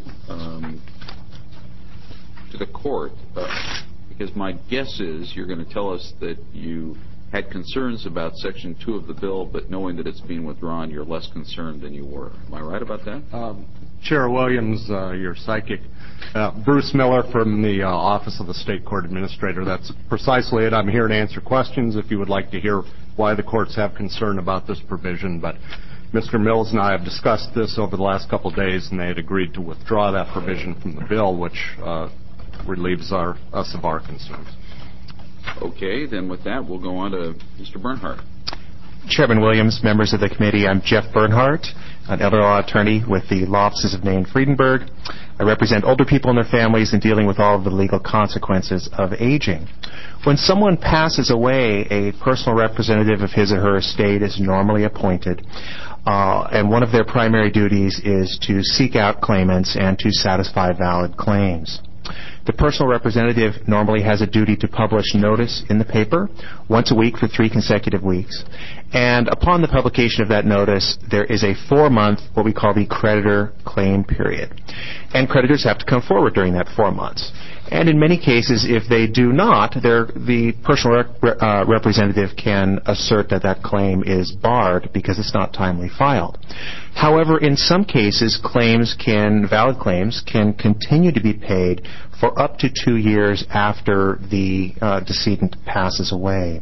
to the court, because my guess is you're going to tell us that you had concerns about Section 2 of the bill, but knowing that it's being withdrawn, you're less concerned than you were. Am I right about that? Chair Williams, your psychic. Bruce Miller from the Office of the State Court Administrator. That's precisely it. I'm here to answer questions if you would like to hear why the courts have concern about this provision. But Mr. Mills and I have discussed this over the last couple of days, and they had agreed to withdraw that provision from the bill, which relieves us of our concerns. Okay, then with that, we'll go on to Mr. Bernhardt. Chairman Williams, members of the committee, I'm Jeff Bernhardt, an elder law attorney with the law offices of Nain Friedenberg. I represent older people and their families in dealing with all of the legal consequences of aging. When someone passes away, a personal representative of his or her estate is normally appointed, and one of their primary duties is to seek out claimants and to satisfy valid claims. The personal representative normally has a duty to publish notice in the paper once a week for 3 consecutive weeks. And upon the publication of that notice, there is a 4-month, what we call the creditor claim period. And creditors have to come forward during that 4 months. And in many cases, if they do not, the personal representative can assert that that claim is barred because it's not timely filed. However, in some cases, valid claims can continue to be paid for up to 2 years after the decedent passes away.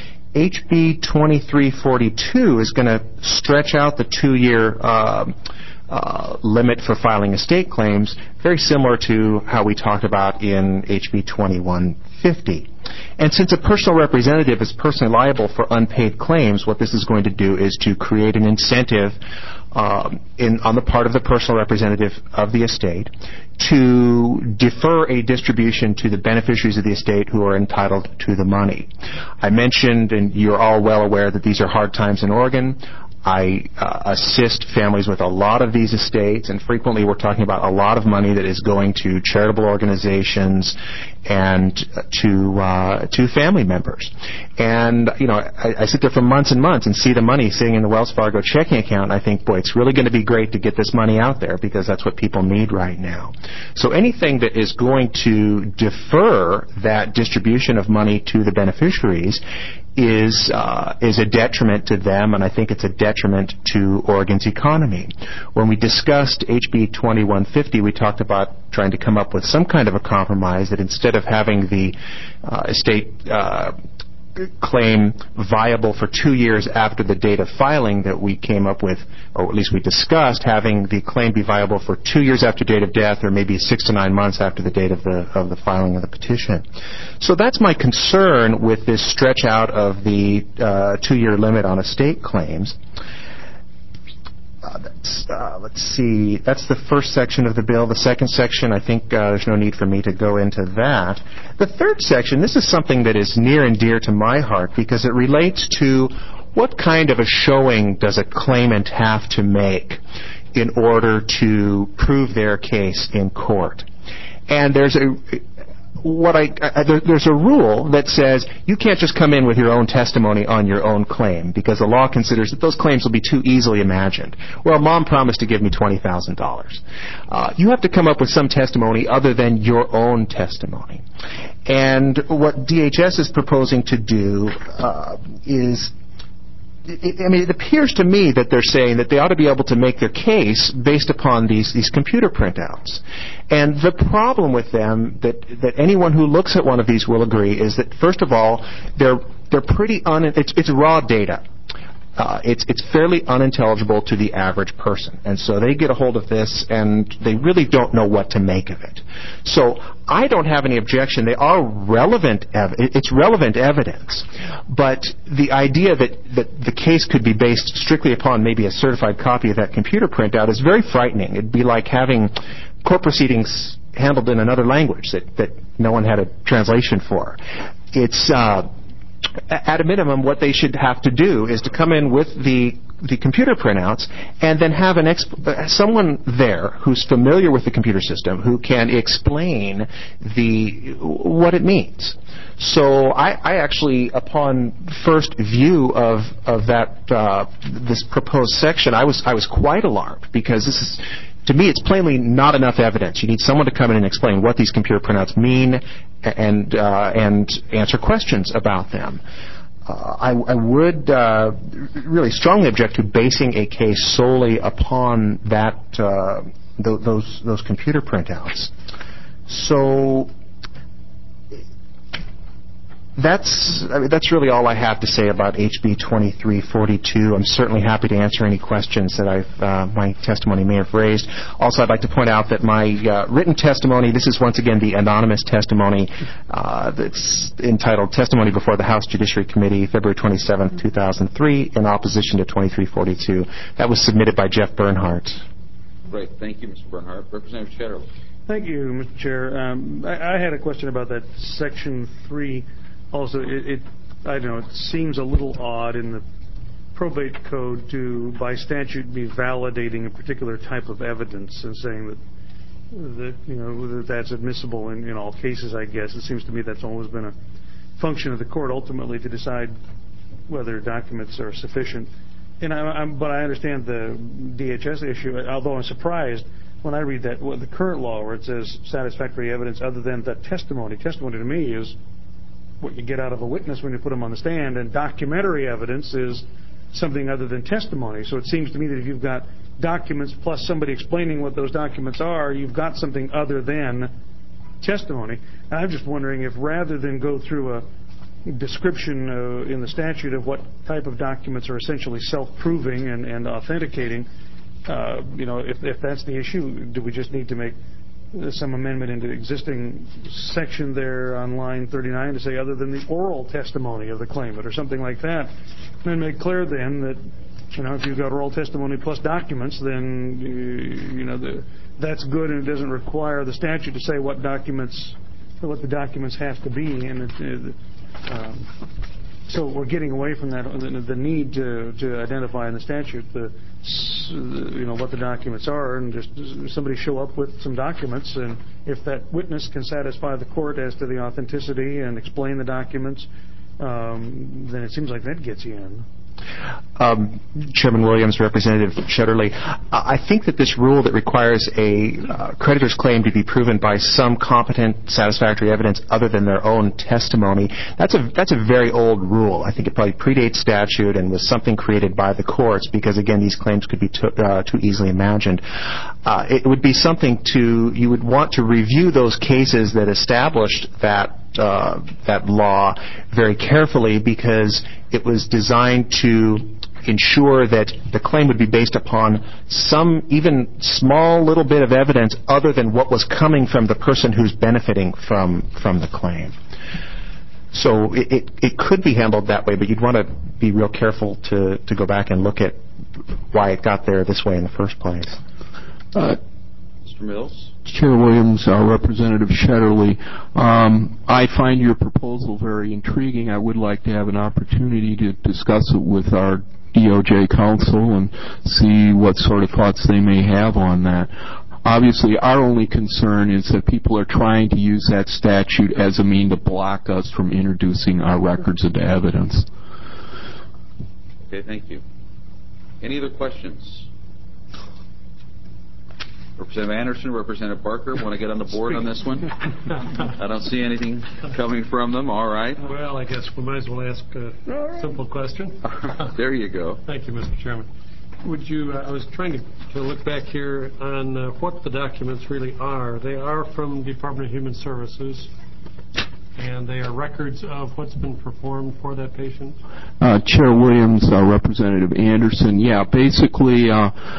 HB 2342 is going to stretch out the 2-year limit for filing estate claims, very similar to how we talked about in HB 2150. And since a personal representative is personally liable for unpaid claims, what this is going to do is to create an incentive on the part of the personal representative of the estate to defer a distribution to the beneficiaries of the estate who are entitled to the money. I mentioned, and you're all well aware, that these are hard times in Oregon. I assist families with a lot of these estates, and frequently we're talking about a lot of money that is going to charitable organizations and to family members. And, I sit there for months and months and see the money sitting in the Wells Fargo checking account, and I think, boy, it's really going to be great to get this money out there because that's what people need right now. So anything that is going to defer that distribution of money to the beneficiaries is a detriment to them, and I think it's a detriment to Oregon's economy. When we discussed HB 2150, we talked about trying to come up with some kind of a compromise that instead of having the estate claim viable for 2 years after the date of filing, that we came up with, or at least we discussed, having the claim be viable for 2 years after date of death, or maybe 6 to 9 months after the date of the filing of the petition. So that's my concern with this stretch out of the 2-year limit on estate claims. Let's see. That's the first section of the bill. The second section, I think there's no need for me to go into that. The third section, this is something that is near and dear to my heart because it relates to what kind of a showing does a claimant have to make in order to prove their case in court. And there's a rule that says you can't just come in with your own testimony on your own claim because the law considers that those claims will be too easily imagined. Well, Mom promised to give me $20,000. You have to come up with some testimony other than your own testimony. And what DHS is proposing to do is... it appears to me that they're saying that they ought to be able to make their case based upon these computer printouts. And the problem with them, that anyone who looks at one of these will agree, is that, first of all, they're pretty it's raw data. It's fairly unintelligible to the average person. And so they get a hold of this, and they really don't know what to make of it. So I don't have any objection. They are relevant. It's relevant evidence. But the idea that the case could be based strictly upon maybe a certified copy of that computer printout is very frightening. It'd be like having court proceedings handled in another language that no one had a translation for. It's... at a minimum, what they should have to do is to come in with the computer printouts and then have someone there who's familiar with the computer system who can explain what it means. So I actually, upon first view of this proposed section, I was quite alarmed because this is... to me, it's plainly not enough evidence. You need someone to come in and explain what these computer printouts mean and answer questions about them. I would really strongly object to basing a case solely upon those computer printouts. So that's really all I have to say about HB 2342. I'm certainly happy to answer any questions that my testimony may have raised. Also, I'd like to point out that my written testimony, this is once again the anonymous testimony that's entitled Testimony Before the House Judiciary Committee, February 27, 2003, in opposition to 2342. That was submitted by Jeff Bernhardt. Great. Thank you, Mr. Bernhardt. Representative Shetterly. Thank you, Mr. Chair. I had a question about that Section 3. Also, I don't know, it seems a little odd in the probate code to, by statute, be validating a particular type of evidence and saying that that's admissible in all cases, I guess. It seems to me that's always been a function of the court ultimately to decide whether documents are sufficient. But I understand the DHS issue, although I'm surprised when I read that, the current law where it says satisfactory evidence other than the testimony. Testimony to me is what you get out of a witness when you put them on the stand, and documentary evidence is something other than testimony. So it seems to me that if you've got documents plus somebody explaining what those documents are, you've got something other than testimony. And I'm just wondering if rather than go through a description in the statute of what type of documents are essentially self-proving and authenticating, if that's the issue, do we just need to make some amendment into the existing section there on line 39 to say other than the oral testimony of the claimant or something like that, and make clear then that if you've got oral testimony plus documents, then that's good, and it doesn't require the statute to say what the documents have to be. And so we're getting away from that, the need to identify in the statute what the documents are, and just somebody show up with some documents, and if that witness can satisfy the court as to the authenticity and explain the documents, then it seems like that gets you in. Chairman Williams, Representative Shetterly, I think that this rule that requires a creditor's claim to be proven by some competent, satisfactory evidence other than their own testimony, that's a very old rule. I think it probably predates statute and was something created by the courts because, again, these claims could be too easily imagined. It would be something you would want to review those cases that established that law very carefully because it was designed to ensure that the claim would be based upon some even small little bit of evidence other than what was coming from the person who's benefiting from the claim. So it could be handled that way, but you'd want to be real careful to go back and look at why it got there this way in the first place. Mr. Mills? Chair Williams, Representative Shetterly, I find your proposal very intriguing. I would like to have an opportunity to discuss it with our DOJ counsel and see what sort of thoughts they may have on that. Obviously, our only concern is that people are trying to use that statute as a mean to block us from introducing our records into evidence. Okay, thank you. Any other questions? Representative Anderson, Representative Barker, want to get on the board on this one? I don't see anything coming from them. All right. Well, I guess we might as well ask a simple question. There you go. Thank you, Mr. Chairman. I was trying to look back here on what the documents really are. They are from Department of Human Services, and they are records of what's been performed for that patient? Chair Williams, Representative Anderson, basically,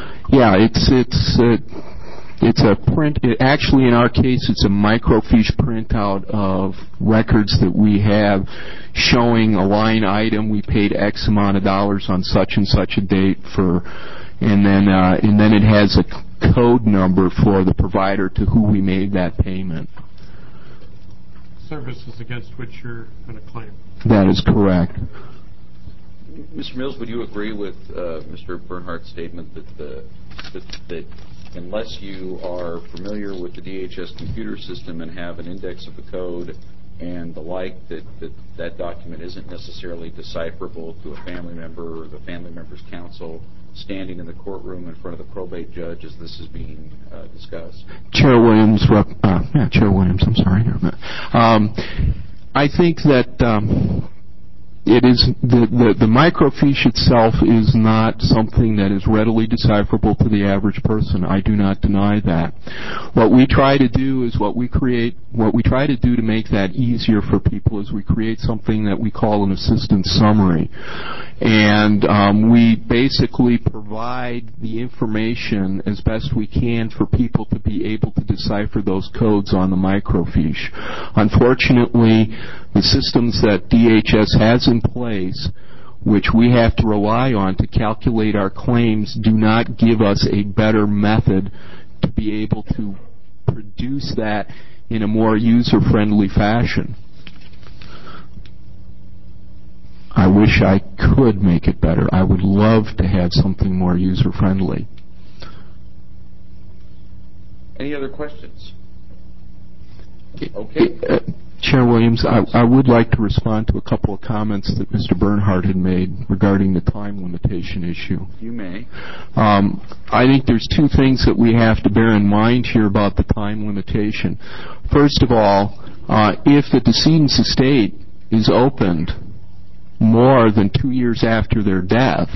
it's a print. Actually, in our case, it's a microfiche printout of records that we have showing a line item. We paid X amount of dollars on such and such a date and then it has a code number for the provider to who we made that payment. Services against which you're going to claim. That is correct. Mr. Mills, would you agree with Mr. Bernhardt's statement that unless you are familiar with the DHS computer system and have an index of the code and the like, that document isn't necessarily decipherable to a family member or the family member's counsel standing in the courtroom in front of the probate judge as this is being discussed? Chair Williams, I'm sorry. I think that it is the microfiche itself is not something that is readily decipherable to the average person. I do not deny that. What we try to do to make that easier for people is we create something that we call an assistant summary. And we basically provide the information as best we can for people to be able to decipher those codes on the microfiche. Unfortunately, the systems that DHS has in place which we have to rely on to calculate our claims, do not give us a better method to be able to produce that in a more user-friendly fashion. I wish I could make it better. I would love to have something more user-friendly. Any other questions? Okay. Chair Williams, I would like to respond to a couple of comments that Mr. Bernhardt had made regarding the time limitation issue. You may. I think there's two things that we have to bear in mind here about the time limitation. First of all, if the decedent's estate is opened more than 2 years after their death,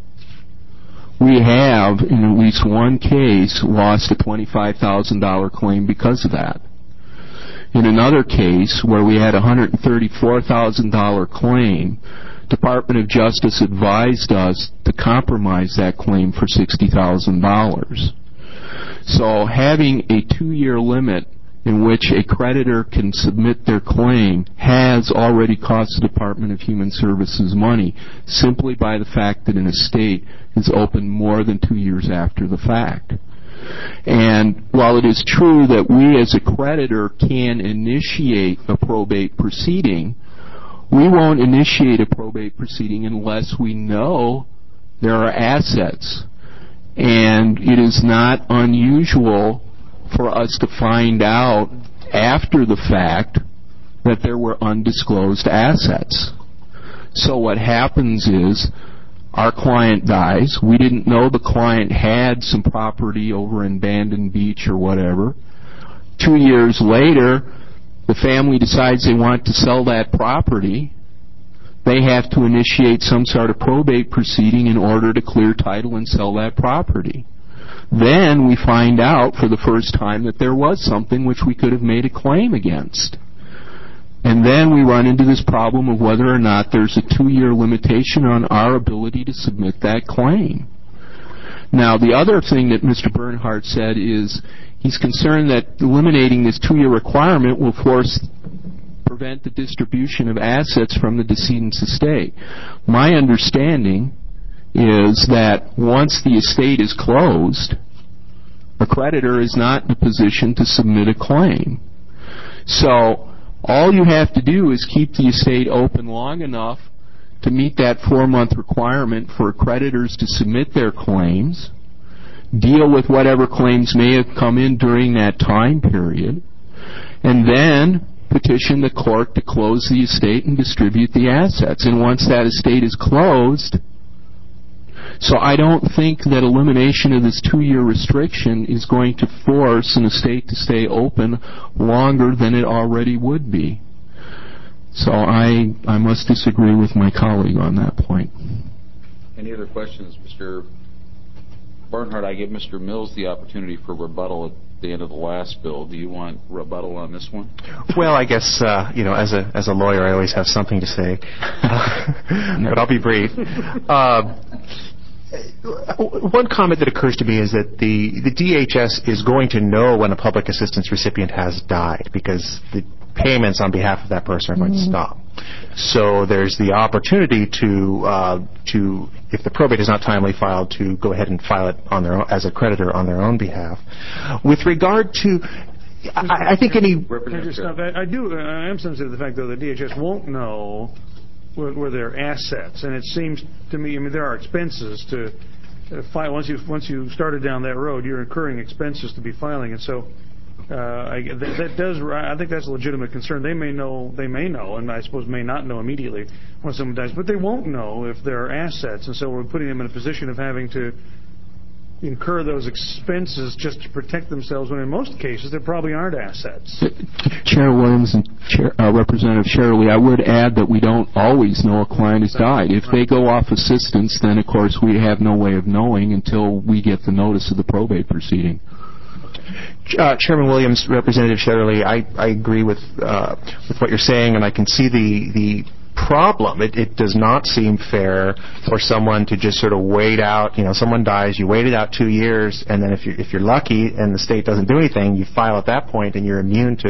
we have, in at least one case, lost a $25,000 claim because of that. In another case, where we had a $134,000 claim, Department of Justice advised us to compromise that claim for $60,000. So having a 2-year limit in which a creditor can submit their claim has already cost the Department of Human Services money simply by the fact that an estate is opened more than 2 years after the fact. And while it is true that we as a creditor can initiate a probate proceeding, we won't initiate a probate proceeding unless we know there are assets. And it is not unusual for us to find out after the fact that there were undisclosed assets. So what happens is, our client dies. We didn't know the client had some property over in Bandon Beach or whatever. 2 years later, the family decides they want to sell that property. They have to initiate some sort of probate proceeding in order to clear title and sell that property. Then we find out for the first time that there was something which we could have made a claim against. And then we run into this problem of whether or not there's a 2-year limitation on our ability to submit that claim. Now, the other thing that Mr. Bernhardt said is he's concerned that eliminating this 2-year requirement will prevent the distribution of assets from the decedent's estate. My understanding is that once the estate is closed, a creditor is not in a position to submit a claim. So all you have to do is keep the estate open long enough to meet that 4-month requirement for creditors to submit their claims, deal with whatever claims may have come in during that time period, and then petition the court to close the estate and distribute the assets. And once that estate is closed, so I don't think that elimination of this 2-year restriction is going to force an estate to stay open longer than it already would be. So I must disagree with my colleague on that point. Any other questions, Mr. Barnhart? I give Mr. Mills the opportunity for rebuttal at the end of the last bill. Do you want rebuttal on this one? Well, I guess, as a lawyer, I always have something to say. But I'll be brief. One comment that occurs to me is that the DHS is going to know when a public assistance recipient has died because the payments on behalf of that person are going to stop. So there's the opportunity to if the probate is not timely filed, to go ahead and file it on their own, as a creditor on their own behalf. With regard to, I think any... I am sensitive to the fact, though, that DHS won't know where there are assets, and it seems to me, there are expenses to file. Once you started down that road, you're incurring expenses to be filing, and so I think that's a legitimate concern. They may know, and I suppose may not know immediately when someone dies, but they won't know if there are assets, and so we're putting them in a position of having to incur those expenses just to protect themselves, when in most cases there probably aren't assets. Chair Williams and Representative Sherley, I would add that we don't always know a client has died. If they go off assistance, then of course we have no way of knowing until we get the notice of the probate proceeding. Chairman Williams, Representative Sherley, I agree with what you're saying, and I can see the problem. It does not seem fair for someone to just sort of wait out. Someone dies, you wait it out 2 years, and then if you're lucky and the state doesn't do anything, you file at that point and you're immune to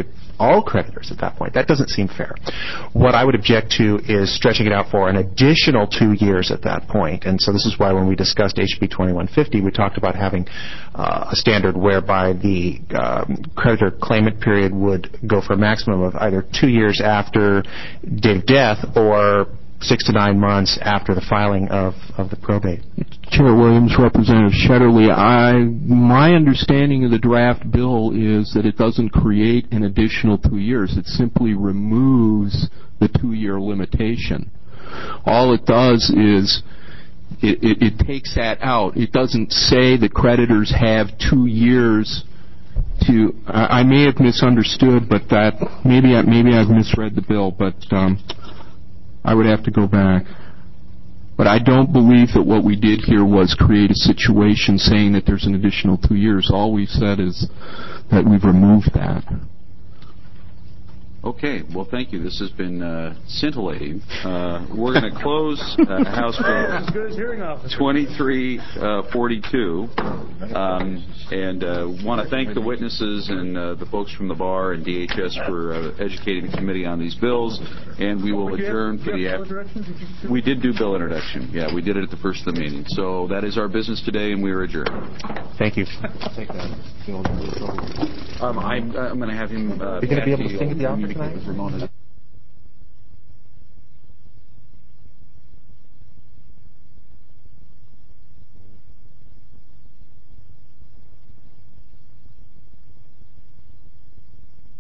all creditors at that point. That doesn't seem fair. What I would object to is stretching it out for an additional 2 years at that point. And so this is why when we discussed HB 2150, we talked about having a standard whereby the creditor claimant period would go for a maximum of either 2 years after date of death or 6 to 9 months after the filing of the probate. Chair Williams, Representative Shetterly, my understanding of the draft bill is that it doesn't create an additional 2 years. It simply removes the 2-year limitation. All it does is it takes that out. It doesn't say the creditors have 2 years to. I may have misunderstood, but maybe I've misread the bill, but I would have to go back. But I don't believe that what we did here was create a situation saying that there's an additional 2 years. All we've said is that we've removed that. Okay. Well, thank you. This has been scintillating. We're going to close House Bill 2342 and want to thank the witnesses and the folks from the bar and DHS for educating the committee on these bills. And we will adjourn for the afternoon. We did do bill introduction. Yeah, we did it at the first of the meeting. So that is our business today, and we are adjourned. Thank you. I'm going to have him. Are you going to be able to sing at the opera tonight? Ramona.